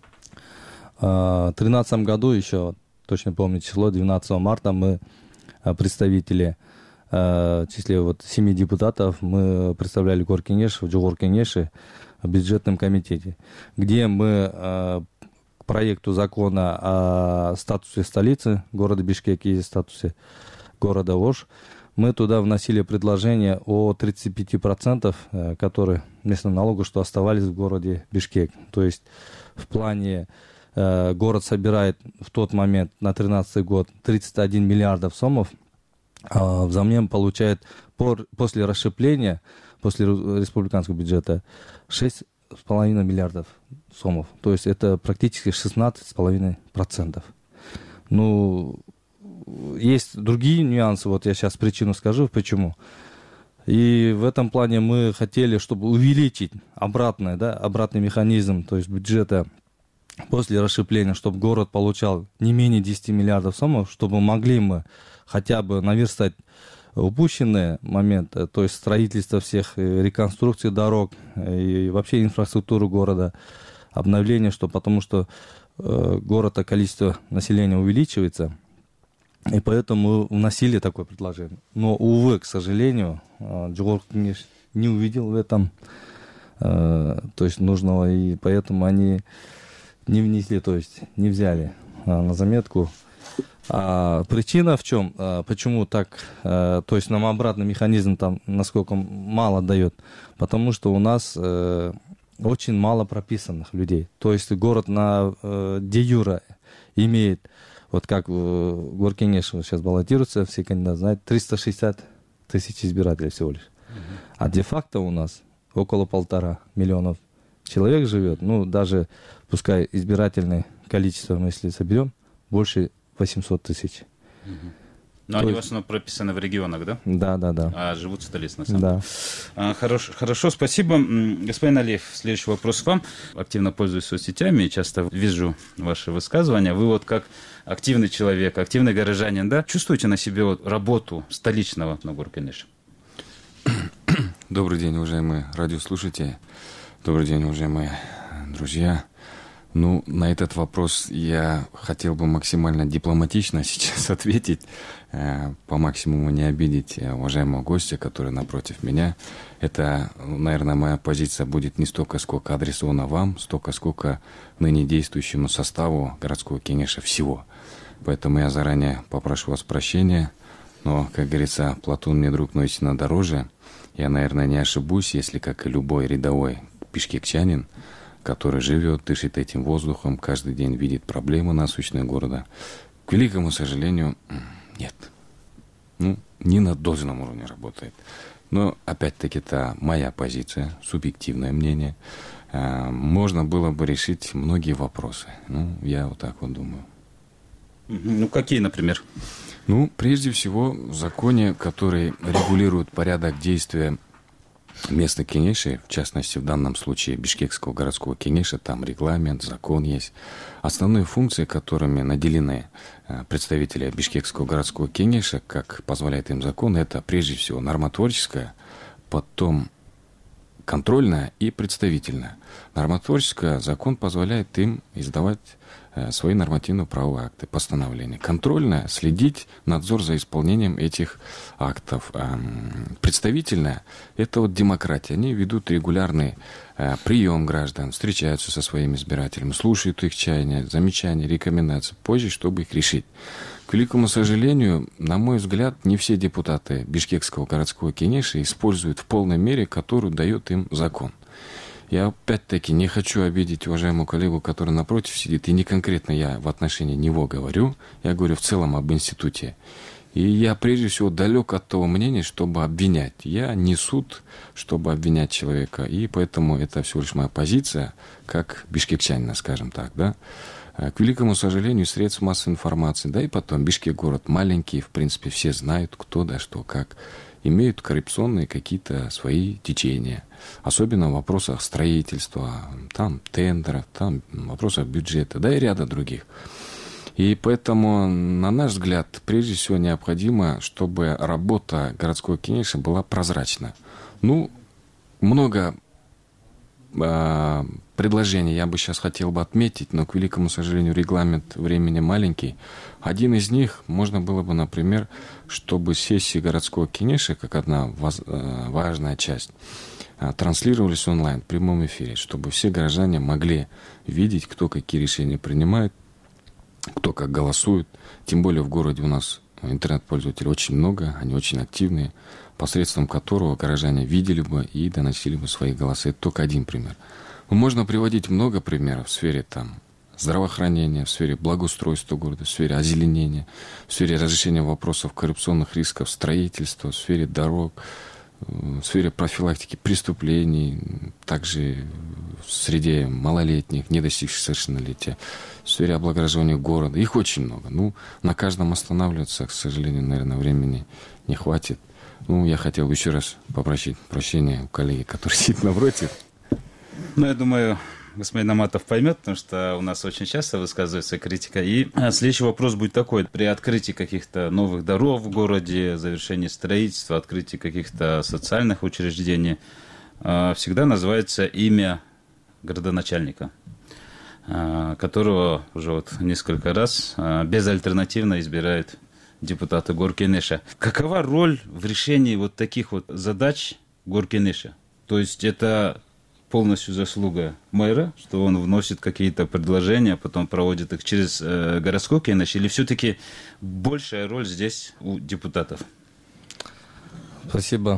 В 2013 году, еще точно помню число, 12 марта, мы представители в числе 7 депутатов мы представляли горкенеш в Джугоркенеше в бюджетном комитете, где мы к проекту закона о статусе столицы города Бишкек и статусе города Ош, мы туда вносили предложение о 35%, которые местного налога, что оставались в городе Бишкек. То есть в плане город собирает в тот момент на 2013 год 31 миллиардов сомов, а взамен получает после расщепления, после республиканского бюджета 6,5 миллиардов сомов. То есть это практически 16,5%. Ну, есть другие нюансы, я сейчас причину скажу, почему. И в этом плане мы хотели, чтобы увеличить обратный механизм, то есть бюджета после расщепления, чтобы город получал не менее 10 миллиардов сомов, чтобы могли мы хотя бы наверстать упущенные моменты, то есть строительство всех, реконструкции дорог и вообще инфраструктуру города, обновление, потому что город, количество населения увеличивается, и поэтому мы вносили такое предложение. Но, увы, к сожалению, Джугоркенеш не увидел в этом то есть нужного, и поэтому они не внесли, то есть не взяли на заметку Причина в чем? Почему так? То есть нам обратный механизм там насколько мало дает? Потому что у нас очень мало прописанных людей. То есть город на де юре имеет, вот как Горкенеш сейчас баллотируется, все кандидаты знают, 360 тысяч избирателей всего лишь. А де-факто у нас около 1,5 миллиона человек живет. Ну, даже пускай избирательное количество, мы если соберем, больше 800 тысяч. Но они в основном прописаны в регионах, да? Да. А живут в столице, на самом деле. Хорошо, спасибо. Господин Алиев, следующий вопрос к вам. Активно пользуюсь соцсетями и часто вижу ваши высказывания. Вы вот как активный человек, активный горожанин, да, чувствуете на себе вот работу столичного Горкенеша? Добрый день, уважаемые радиослушатели. Добрый день, уважаемые друзья. Ну, на этот вопрос я хотел бы максимально дипломатично сейчас ответить, по максимуму не обидеть уважаемого гостя, который напротив меня. Это, наверное, моя позиция будет не столько, сколько адресована вам, столько, сколько ныне действующему составу городского кенеша всего. Поэтому я заранее попрошу вас прощения. Но, как говорится, Платон мне друг, но истина дороже. Я, наверное, не ошибусь, если, как и любой рядовой бишкекчанин, который живет, дышит этим воздухом, каждый день видит проблемы насущные города, к великому сожалению, нет. Ну, не на должном уровне работает. Но, опять-таки, это моя позиция, субъективное мнение. Можно было бы решить многие вопросы. Ну, я вот так вот думаю. Ну, какие, например? Ну, прежде всего, в законе, который регулирует порядок действия местных кенешей, в частности, в данном случае Бишкекского городского кенеша, там регламент, закон есть. Основные функции, которыми наделены представители Бишкекского городского кенеша, как позволяет им закон, это прежде всего нормотворческая, потом контрольная и представительная. Нормотворческая закон позволяет им издавать свои нормативно-правовые акты, постановления. Контрольная — следить, надзор за исполнением этих актов. Представительная — это вот демократия. Они ведут регулярный прием граждан, встречаются со своими избирателями, слушают их чаяния, замечания, рекомендации, позже, чтобы их решить. К великому сожалению, на мой взгляд, не все депутаты Бишкекского городского кенеша используют в полной мере, которую дает им закон. Я опять-таки не хочу обидеть уважаемого коллегу, который напротив сидит, и не конкретно я в отношении него говорю, я говорю в целом об институте. И я прежде всего далек от того мнения, чтобы обвинять. Я не суд, чтобы обвинять человека, и поэтому это всего лишь моя позиция, как бишкекчанина, скажем так, да. К великому сожалению, средств массовой информации, да и потом, Бишкек город маленький, в принципе, все знают, кто да что, как, имеют коррупционные какие-то свои течения. Особенно в вопросах строительства, там тендеров, там в вопросах бюджета, да и ряда других. И поэтому, на наш взгляд, прежде всего необходимо, чтобы работа городского кенеша была прозрачна. Ну, много предложений я бы сейчас хотел бы отметить, но, к великому сожалению, регламент времени маленький. Один из них можно было бы, например, чтобы сессии городского кенеша, как одна важная часть, транслировались онлайн, в прямом эфире, чтобы все горожане могли видеть, кто какие решения принимает, кто как голосует. Тем более в городе у нас интернет-пользователей очень много, они очень активные, посредством которого горожане видели бы и доносили бы свои голоса. Это только один пример. Можно приводить много примеров в сфере там здравоохранения, в сфере благоустройства города, в сфере озеленения, в сфере разрешения вопросов коррупционных рисков, строительства, в сфере дорог, в сфере профилактики преступлений, также в среде малолетних, не достигших совершеннолетия, в сфере облагораживания города. Их очень много. Ну, на каждом останавливаться, к сожалению, наверное, времени не хватит. Ну, я хотел бы еще раз попросить прощения у коллеги, который сидит напротив. Ну, я думаю, господин Аматов поймет, потому что у нас очень часто высказывается критика. И следующий вопрос будет такой. При открытии каких-то новых дорог в городе, завершении строительства, открытии каких-то социальных учреждений, всегда называется имя городоначальника, которого уже вот несколько раз безальтернативно избирают депутаты Горкенеша. Какова роль в решении вот таких вот задач Горкенеша? То есть это полностью заслуга мэра, что он вносит какие-то предложения, потом проводит их через городской кенеш, или все-таки большая роль здесь у депутатов? Спасибо.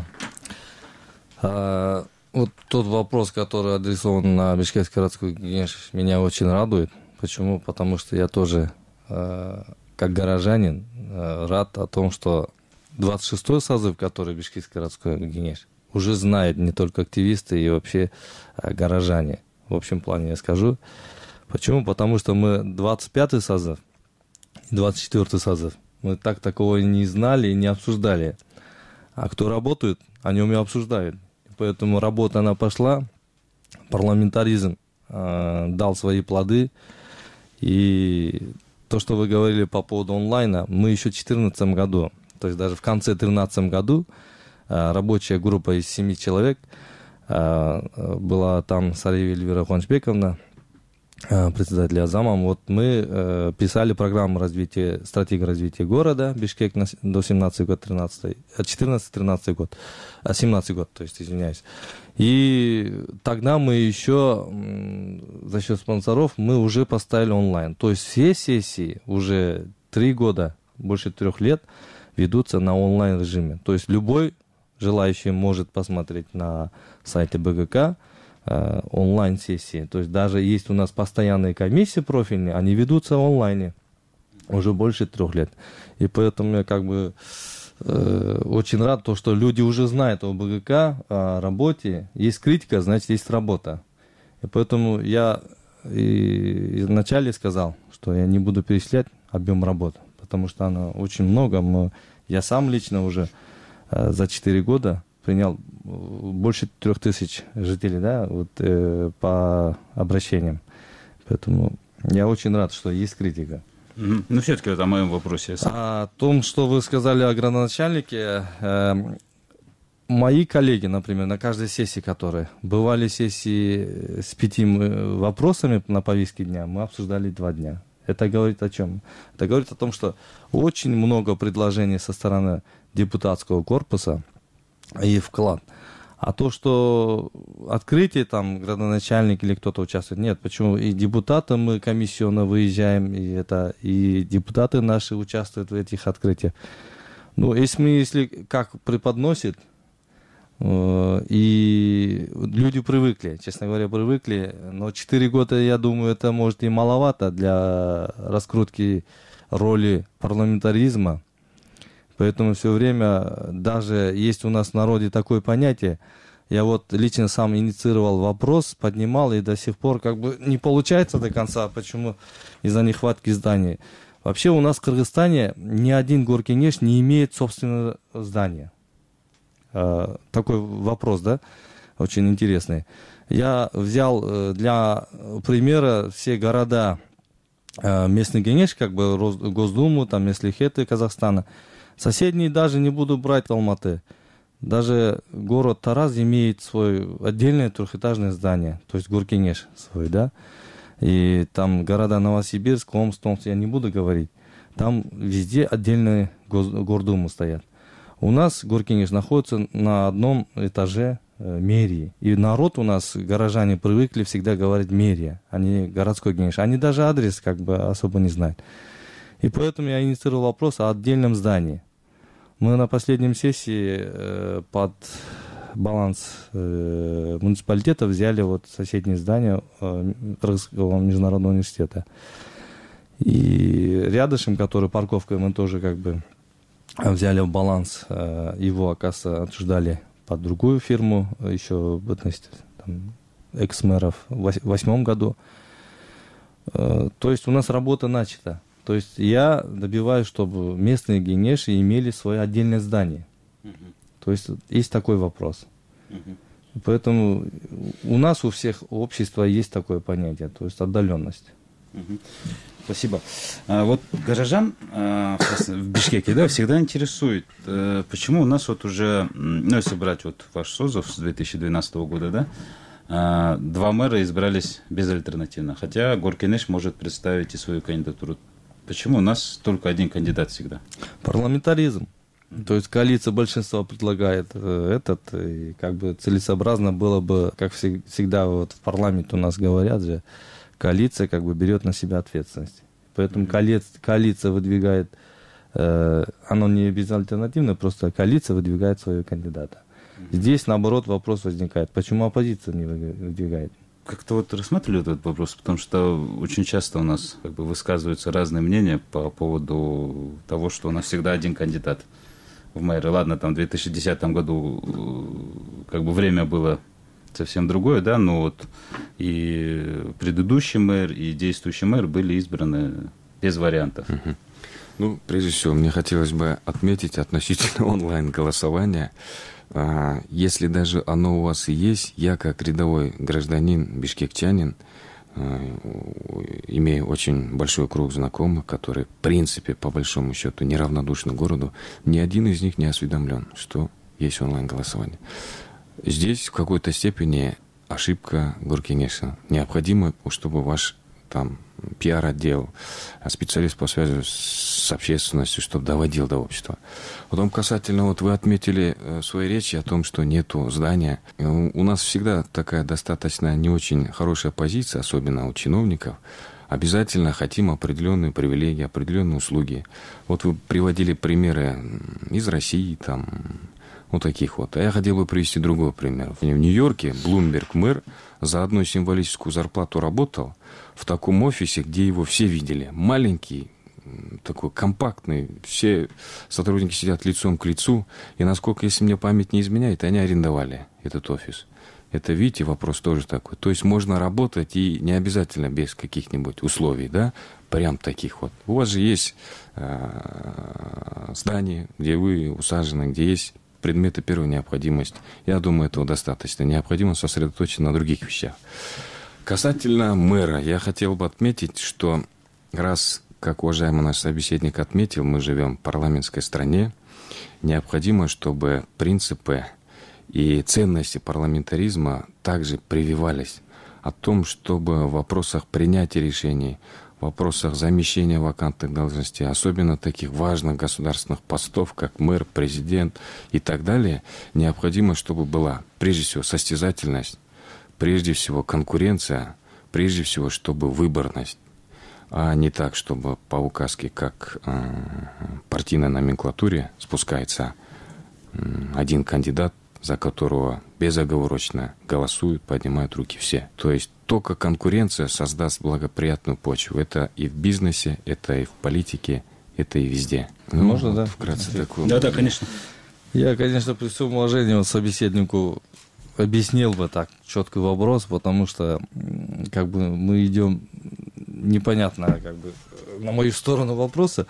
Вот тот вопрос, который адресован на Бишкекский городской кенеш, меня очень радует. Почему? Потому что я тоже, как горожанин, рад о том, что 26-й созыв, который Бишкекский городской кенеш, уже знают не только активисты и вообще горожане. В общем плане я скажу. Почему? Потому что мы 25-й созыв и 24-й созыв, мы такого не знали и не обсуждали. А кто работает, о нем и обсуждают. Поэтому работа, она пошла, парламентаризм дал свои плоды. И то, что вы говорили по поводу онлайна, мы еще в 2014 году, то есть даже в конце 2013 году, рабочая группа из 7 человек, была там Сареева Эльвира Хуаншбековна, председатель Азамом. Вот мы писали программу развития, стратегию развития города Бишкек до 17 год, 14-13 год, 17 год, то есть, извиняюсь. И тогда мы еще за счет спонсоров мы уже поставили онлайн. То есть все сессии уже 3 года, больше 3 лет ведутся на онлайн режиме. То есть любой желающий может посмотреть на сайте БГК онлайн-сессии. То есть даже есть у нас постоянные комиссии профильные, они ведутся в онлайне уже больше 3 лет. И поэтому я как бы очень рад, то, что люди уже знают о БГК, о работе. Есть критика, значит, есть работа. И поэтому я и вначале сказал, что я не буду перечислять объем работы, потому что она очень много. Я сам лично уже за 4 года принял больше 3000 жителей, да, вот, по обращениям. Поэтому я очень рад, что есть критика. Ну, все-таки вот о моем вопросе. О том, что вы сказали о градоначальнике, мои коллеги, например, на каждой сессии, которые бывали сессии с 5 вопросами на повестке дня, мы обсуждали 2 дня. Это говорит о чем? Это говорит о том, что очень много предложений со стороны депутатского корпуса и вклад. А то, что открытие, там, градоначальник или кто-то участвует, нет. Почему? И депутаты мы комиссионно выезжаем, и депутаты наши участвуют в этих открытиях. Ну, если как преподносит, и люди привыкли, честно говоря, привыкли, но 4 года, я думаю, это может и маловато для раскрутки роли парламентаризма. Поэтому все время, даже есть у нас в народе такое понятие, я вот лично сам инициировал вопрос, поднимал, и до сих пор как бы не получается до конца. Почему? Из-за нехватки зданий. Вообще у нас в Кыргызстане ни один горкенеш не имеет собственного здания. Такой вопрос, да, очень интересный. Я взял для примера все города местный кенеш, как бы Госдуму, там Меслихеты Казахстана. Соседние даже не буду брать Алматы. Даже город Тараз имеет свое отдельное трехэтажное здание, то есть горкенеш свой, да. И там города Новосибирск, Омск, я не буду говорить. Там везде отдельные гордумы стоят. У нас горкенеш находится на одном этаже мэрии. И народ у нас, горожане, привыкли всегда говорить мэрия, а не городской кенеш. Они даже адрес как бы особо не знают. И поэтому я инициировал вопрос о отдельном здании. Мы на последнем сессии под баланс муниципалитета взяли вот соседнее здание Кыргызского международного университета. И рядышем, который парковкой, мы тоже как бы взяли в баланс. Его, оказывается, отчуждали под другую фирму еще в экс-мэров в 2008 году. То есть у нас работа начата. То есть я добиваюсь, чтобы местные кенеши имели свое отдельное здание. То есть есть такой вопрос. Поэтому у нас у всех общества есть такое понятие, то есть отдаленность. Спасибо. Вот горожан в Бишкеке, да, всегда интересует, почему у нас вот уже, ну, если брать вот ваш созыв с 2012 года, да, 2 мэра избрались безальтернативно, хотя горкенеш может представить и свою кандидатуру. Почему у нас только один кандидат всегда? Парламентаризм. То есть коалиция большинства предлагает этот, и как бы целесообразно было бы, как всегда вот в парламенте у нас говорят же, коалиция как бы берет на себя ответственность. Поэтому коалиция выдвигает, оно не безальтернативно, просто коалиция выдвигает своего кандидата. Здесь, наоборот, вопрос возникает, почему оппозиция не выдвигает? Как-то вот рассматривали этот вопрос, потому что очень часто у нас как бы высказываются разные мнения по поводу того, что у нас всегда один кандидат в мэры. Ладно, там в 2010 году как бы время было совсем другое, да, но вот и предыдущий мэр, и действующий мэр были избраны без вариантов. Ну, прежде всего, мне хотелось бы отметить относительно онлайн-голосования. Если даже оно у вас и есть, я как рядовой гражданин, бишкекчанин, имею очень большой круг знакомых, которые, в принципе, по большому счету, неравнодушны городу, ни один из них не осведомлен, что есть онлайн-голосование. Здесь в какой-то степени ошибка Горкенеша. Необходимо, чтобы ваш там пиар-отдел, специалист по связи с общественностью, чтобы доводил до общества. Потом касательно, вот вы отметили в своей речи о том, что нету здания. У нас всегда такая достаточно не очень хорошая позиция, особенно у чиновников. Обязательно хотим определенные привилегии, определенные услуги. Вот вы приводили примеры из России, там, вот таких вот. А я хотел бы привести другой пример. В Нью-Йорке Блумберг мэр за одну символическую зарплату работал в таком офисе, где его все видели. Маленький, такой компактный, все сотрудники сидят лицом к лицу. И насколько, если мне память не изменяет, они арендовали этот офис. Это, видите, вопрос тоже такой. То есть можно работать и не обязательно без каких-нибудь условий, да, прям таких вот. У вас же есть здание, где вы усажены, где есть предметы первой необходимости. Я думаю, этого достаточно. Необходимо сосредоточиться на других вещах. Касательно мэра, я хотел бы отметить, что раз, как уважаемый наш собеседник отметил, мы живем в парламентской стране, необходимо, чтобы принципы и ценности парламентаризма также прививались о том, чтобы в вопросах принятия решений, в вопросах замещения вакантных должностей, особенно таких важных государственных постов, как мэр, президент и так далее, необходимо, чтобы была, прежде всего, состязательность, прежде всего, конкуренция, прежде всего, чтобы выборность, а не так, чтобы по указке, как партийной номенклатуре, спускается один кандидат, за которого безоговорочно голосуют, поднимают руки все. То есть только конкуренция создаст благоприятную почву. Это и в бизнесе, это и в политике, это и везде. Можно, да? Вкратце такое. Да, конечно. Я, конечно, при всем уважении собеседнику объяснил бы так четкий вопрос, потому что как бы мы идем непонятно, как бы на мою сторону вопроса.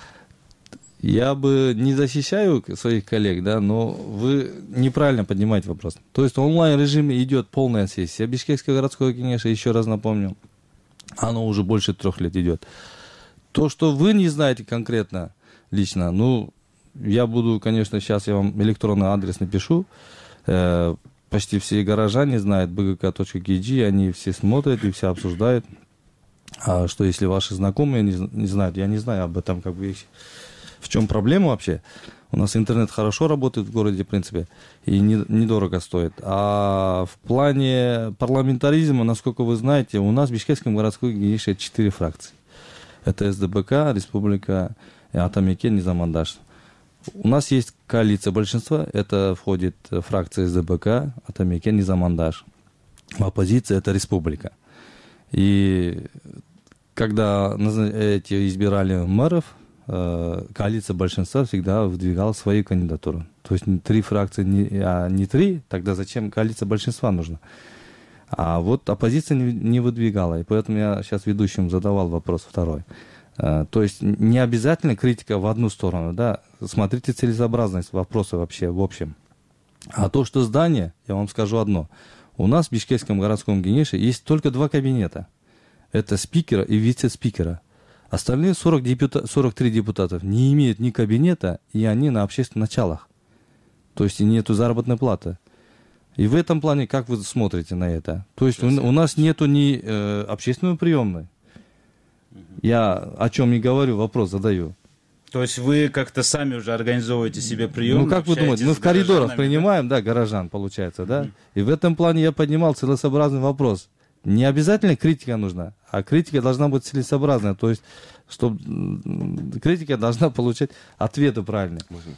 Я бы не защищаю своих коллег, да, но вы неправильно поднимаете вопрос. То есть в онлайн-режиме идет полная сессия Бишкекского городского кеңеша, еще раз напомню, оно уже больше 3 лет идет. То, что вы не знаете конкретно лично, ну, я буду, конечно, сейчас я вам электронный адрес напишу, почти все горожане знают bgk.kg, они все смотрят и все обсуждают, а что если ваши знакомые не знают, я не знаю об этом, как бы, в чем проблема вообще? У нас интернет хорошо работает в городе, в принципе, и недорого стоит. А в плане парламентаризма, насколько вы знаете, у нас в Бишкекском городском кеңеше 4 фракции. Это СДБК, Республика, Атамекен, Низамандаш. У нас есть коалиция большинства, это входит фракция СДБК, Атамекен, Низамандаш. В оппозиции это Республика. И когда эти избирали мэров, коалиция большинства всегда выдвигала свою кандидатуру. То есть 3 фракции, не 3, тогда зачем коалиция большинства нужна? А вот оппозиция не выдвигала, и поэтому я сейчас ведущим задавал вопрос второй. То есть не обязательно критика в одну сторону, да, смотрите целесообразность вопроса вообще в общем. А то, что здание, я вам скажу одно, у нас в Бишкекском городском кеңеше есть только 2 кабинета. Это спикера и вице-спикера. Остальные 43 депутатов не имеют ни кабинета, и они на общественных началах. То есть и нету заработной платы. И в этом плане, как вы смотрите на это? То есть у нас нету ни общественной приемной. Я о чем не говорю, вопрос задаю. То есть вы как-то сами уже организовываете себе прием? Ну, как вы думаете, мы в коридорах принимаем, да, горожан, получается, да? И в этом плане я поднимал целесообразный вопрос. Не обязательно критика нужна, а критика должна быть целесообразная. То есть, чтобы критика должна получать ответы правильные.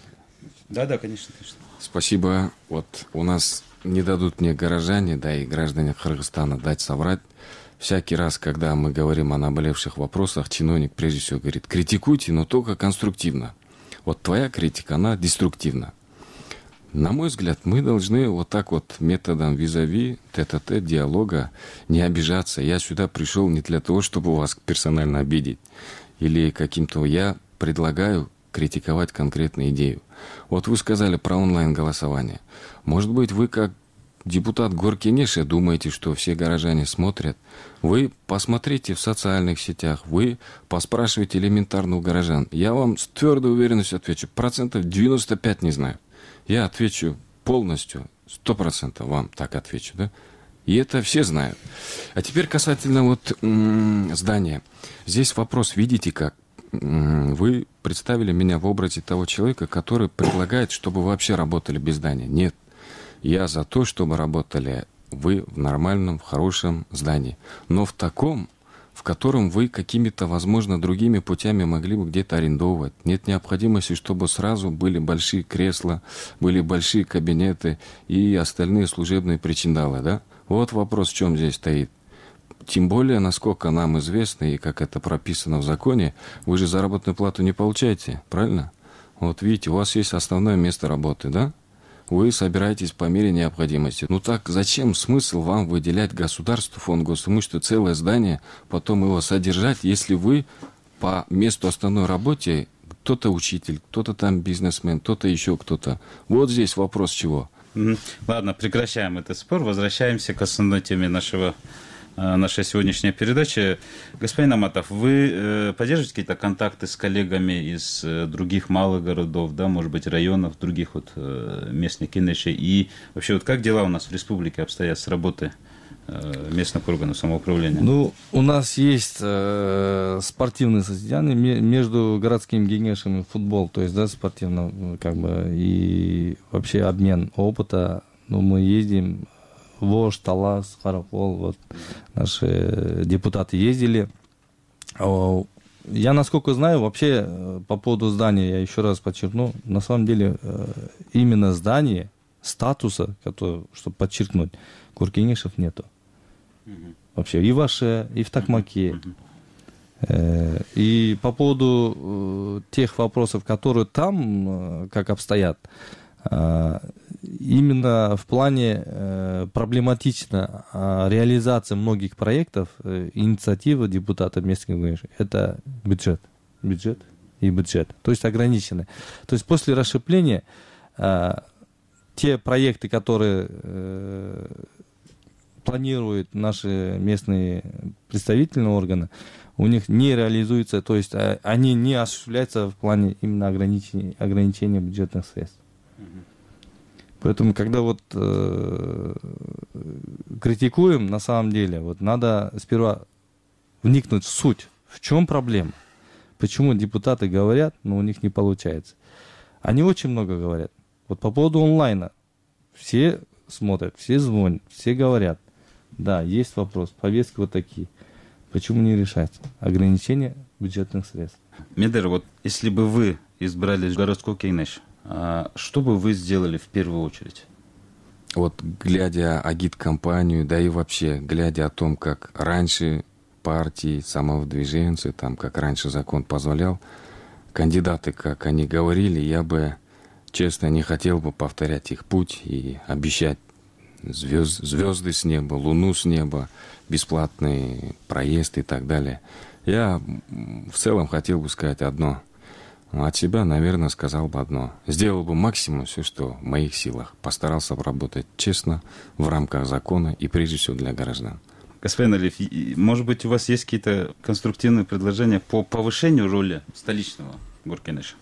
Да, конечно. Спасибо. Вот у нас не дадут мне горожане, да и граждане Кыргызстана дать соврать. Всякий раз, когда мы говорим о наболевших вопросах, чиновник прежде всего говорит: критикуйте, но только конструктивно. Вот твоя критика, она деструктивна. На мой взгляд, мы должны вот так вот методом визави, тет-а-тет, диалога не обижаться. Я сюда пришел не для того, чтобы вас персонально обидеть. Или каким-то... Я предлагаю критиковать конкретную идею. Вот вы сказали про онлайн-голосование. Может быть, вы как депутат Горкенеша думаете, что все горожане смотрят? Вы посмотрите в социальных сетях, вы поспрашивайте элементарно у горожан. Я вам с твердой уверенностью отвечу, 95% не знаю. Я отвечу полностью, 100% вам так отвечу, да? И это все знают. А теперь касательно вот здания. Здесь вопрос, видите как? Вы представили меня в образе того человека, который предлагает, чтобы вы вообще работали без здания. Нет. Я за то, чтобы работали вы в нормальном, в хорошем здании. Но в таком, в котором вы какими-то, возможно, другими путями могли бы где-то арендовывать. Нет необходимости, чтобы сразу были большие кресла, были большие кабинеты и остальные служебные причиндалы, да? Вот вопрос, в чем здесь стоит. Тем более, насколько нам известно и как это прописано в законе, вы же заработную плату не получаете, правильно? Вот видите, у вас есть основное место работы, да? Вы собираетесь по мере необходимости. Ну так зачем смысл вам выделять государству, фонд госимущества, целое здание, потом его содержать, если вы по месту основной работе, кто-то учитель, кто-то там бизнесмен, кто-то еще кто-то. Вот здесь вопрос чего. Ладно, прекращаем этот спор, возвращаемся к основной теме нашей сегодняшней передачи. Господин Аматов, вы поддерживаете какие-то контакты с коллегами из других малых городов, да, может быть, районов, других вот местных кенешей? И вообще, вот как дела у нас в республике обстоят с работой местных органов самоуправления? Ну, у нас есть спортивные состязания между городским кенешем и футбол, то есть, да, спортивно, как бы, и вообще обмен опыта. Ну, мы ездим в Ош, Талас, Харакол, вот наши депутаты ездили. Я, насколько знаю, вообще по поводу здания, я еще раз подчеркну, на самом деле именно здание, статуса, чтобы подчеркнуть, Горкенешев нету. Вообще и в Аше, и в Токмаке. И по поводу тех вопросов, которые там, как обстоят, именно в плане проблематично реализация многих проектов, инициатива депутатов местных кенешей, это бюджет, то есть ограничены. То есть после расширения те проекты, которые планируют наши местные представительные органы, у них не реализуются, то есть они не осуществляются в плане именно ограничения бюджетных средств. Поэтому, когда вот критикуем, на самом деле, вот надо сперва вникнуть в суть, в чем проблема, почему депутаты говорят, но у них не получается. Они очень много говорят. Вот по поводу онлайна. Все смотрят, все звонят, все говорят. Да, есть вопрос, повестки вот такие. Почему не решается? Ограничение бюджетных средств. Медер, вот если бы вы избрали городской кенеш, что бы вы сделали в первую очередь? Вот глядя агит-компанию, да и вообще, глядя о том, как раньше партии, самовыдвиженцы, там, как раньше закон позволял, кандидаты, как они говорили, я бы, честно, не хотел бы повторять их путь и обещать звезды с неба, луну с неба, бесплатный проезд и так далее. Я в целом хотел бы сказать одно. От себя, наверное, сказал бы одно. Сделал бы максимум все, что в моих силах. Постарался бы работать честно, в рамках закона и прежде всего для граждан. Господин Алиев, может быть, у вас есть какие-то конструктивные предложения по повышению роли столичного горкенеша?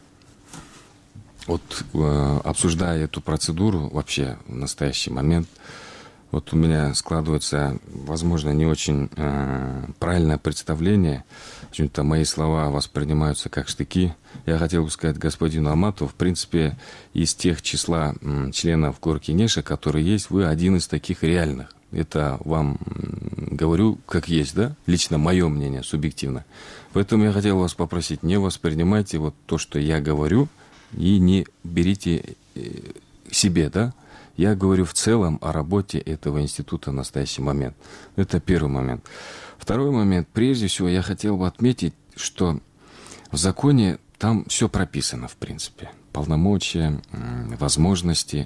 Вот обсуждая эту процедуру вообще в настоящий момент, Вот у меня складывается, возможно, не очень правильное представление. Почему-то мои слова воспринимаются как штыки. Я хотел бы сказать господину Аматову, в принципе, из тех числа членов Горкенеша, которые есть, вы один из таких реальных. Это вам говорю как есть, да? Лично мое мнение, субъективно. Поэтому я хотел вас попросить, не воспринимайте вот то, что я говорю, и не берите себе, да? Я говорю в целом о работе этого института в настоящий момент. Это первый момент. Второй момент. Прежде всего, я хотел бы отметить, что в законе там все прописано, в принципе. Полномочия, возможности.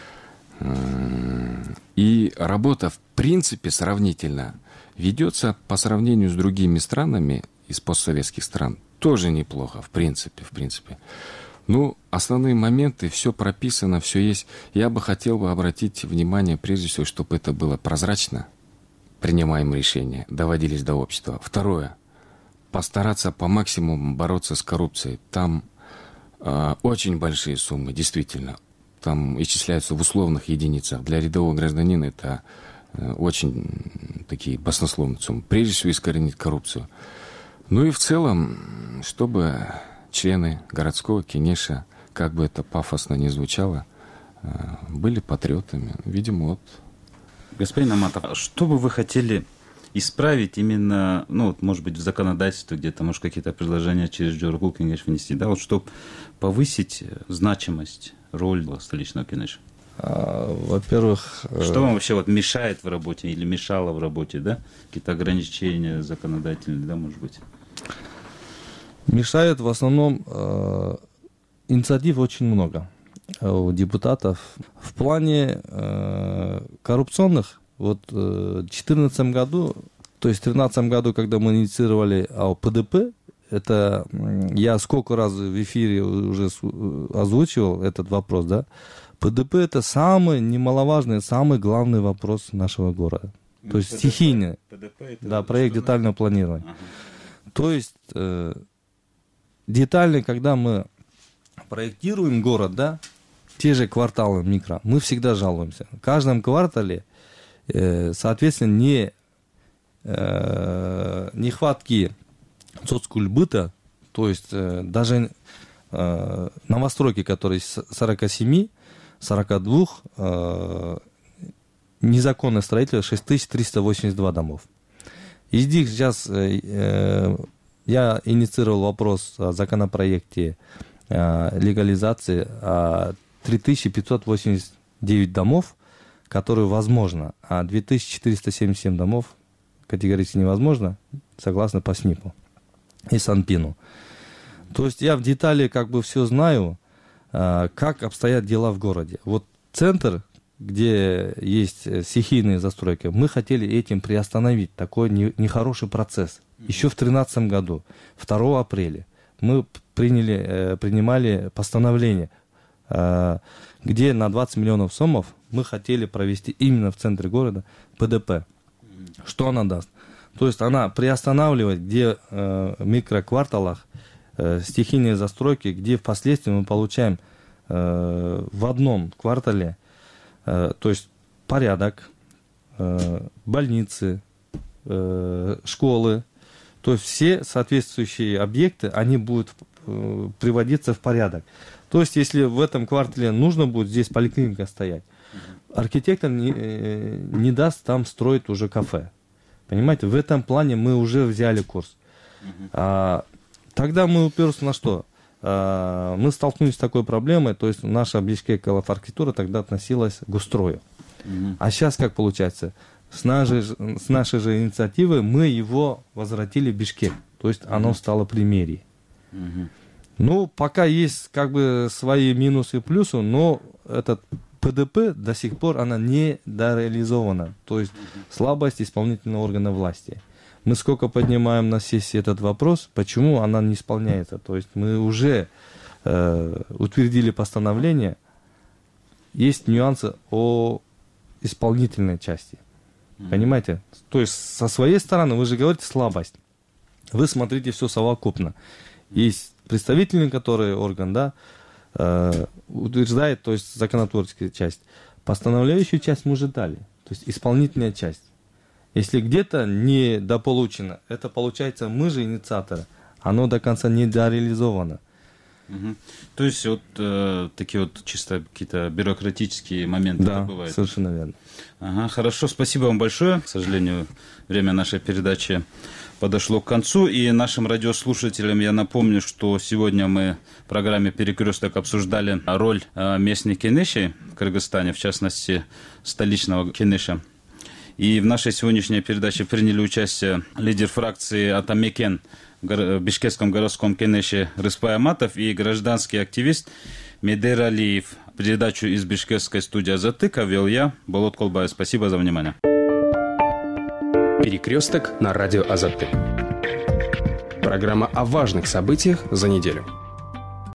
И работа, в принципе, сравнительно ведется по сравнению с другими странами из постсоветских стран. Тоже неплохо, в принципе. Ну, основные моменты, все прописано, все есть. Я бы хотел обратить внимание, прежде всего, чтобы это было прозрачно, принимаемые решения, доводились до общества. Второе, постараться по максимуму бороться с коррупцией. Там очень большие суммы, действительно. Там исчисляются в условных единицах. Для рядового гражданина это очень такие баснословные суммы. Прежде всего, искоренить коррупцию. Ну и в целом, чтобы члены городского Кенеша, как бы это пафосно ни звучало, были патриотами. Видимо, вот. Господин Аматов, что бы вы хотели исправить именно, ну, вот, может быть, в законодательстве где-то, может, какие-то предложения через Джоргул Кенеш внести, да, вот, чтобы повысить значимость, роль столичного Кенеша? Во-первых... Что вам вообще вот мешает в работе или мешало в работе, да? Какие-то ограничения законодательные, да, может быть? Мешает в основном инициатив очень много у депутатов. В плане коррупционных, вот в 2014 году, то есть в 2013 году, когда мы инициировали ПДП, это я сколько раз в эфире уже озвучивал этот вопрос, да? ПДП это самый немаловажный, самый главный вопрос нашего города. То есть стихийный, да, проект детального планирования. Ага. То есть детально, когда мы проектируем город, да, те же кварталы микро, мы всегда жалуемся. В каждом квартале, соответственно, нехватки соцкультбыта, то есть даже новостройки, которые из 47, 42, незаконное строительство 6382 домов. Из них сейчас я инициировал вопрос о законопроекте легализации 3589 домов, которые возможно, а 2477 домов категорически невозможно, согласно по СНИПу и Санпину. То есть я в детали как бы все знаю, как обстоят дела в городе. Вот центр, где есть стихийные застройки, мы хотели этим приостановить такой нехороший процесс. Еще в 2013 году, 2 апреля, мы принимали постановление, где на 20 миллионов сомов мы хотели провести именно в центре города ПДП. Что она даст? То есть она приостанавливает, где в микрокварталах стихийные застройки, где впоследствии мы получаем в одном квартале, то есть порядок, больницы, школы, то есть все соответствующие объекты, они будут приводиться в порядок. То есть если в этом квартале нужно будет здесь поликлиника стоять, архитектор не даст там строить уже кафе. Понимаете, в этом плане мы уже взяли курс. Тогда мы уперлись на что? Мы столкнулись с такой проблемой, то есть наша Бишкек архитектура тогда относилась к Густрою. А сейчас как получается? С нашей же инициативы мы его возвратили в Бишкек, то есть оно стало при мэрии. Ну, пока есть как бы свои минусы и плюсы, но этот ПДП до сих пор она не дореализована, то есть слабость исполнительного органа власти. Мы сколько поднимаем на сессии этот вопрос, почему она не исполняется. То есть мы уже утвердили постановление, есть нюансы о исполнительной части. Понимаете? То есть со своей стороны вы же говорите слабость. Вы смотрите все совокупно. Есть представительный, который орган, да, утверждает, то есть законотворческая часть. Постановляющую часть мы уже дали. то есть исполнительная часть. Если где-то недополучено, это получается мы же инициаторы, оно до конца не дореализовано. То есть вот такие вот чисто какие-то бюрократические моменты бывают. Да, совершенно верно. Ага, хорошо, спасибо вам большое. К сожалению, время нашей передачи подошло к концу. И нашим радиослушателям я напомню, что сегодня мы в программе «Перекресток» обсуждали роль местных кенешей в Кыргызстане, в частности, столичного кенеша. И в нашей сегодняшней передаче приняли участие лидер фракции Атамекен в Бишкекском городском кенеше Рыспай Аматов и гражданский активист Медер Алиев. Передачу из бишкекской студии «Азаттык» вел я, Болот Колбаев. Спасибо за внимание. «Перекресток» на радио «Азаттык». Программа о важных событиях за неделю.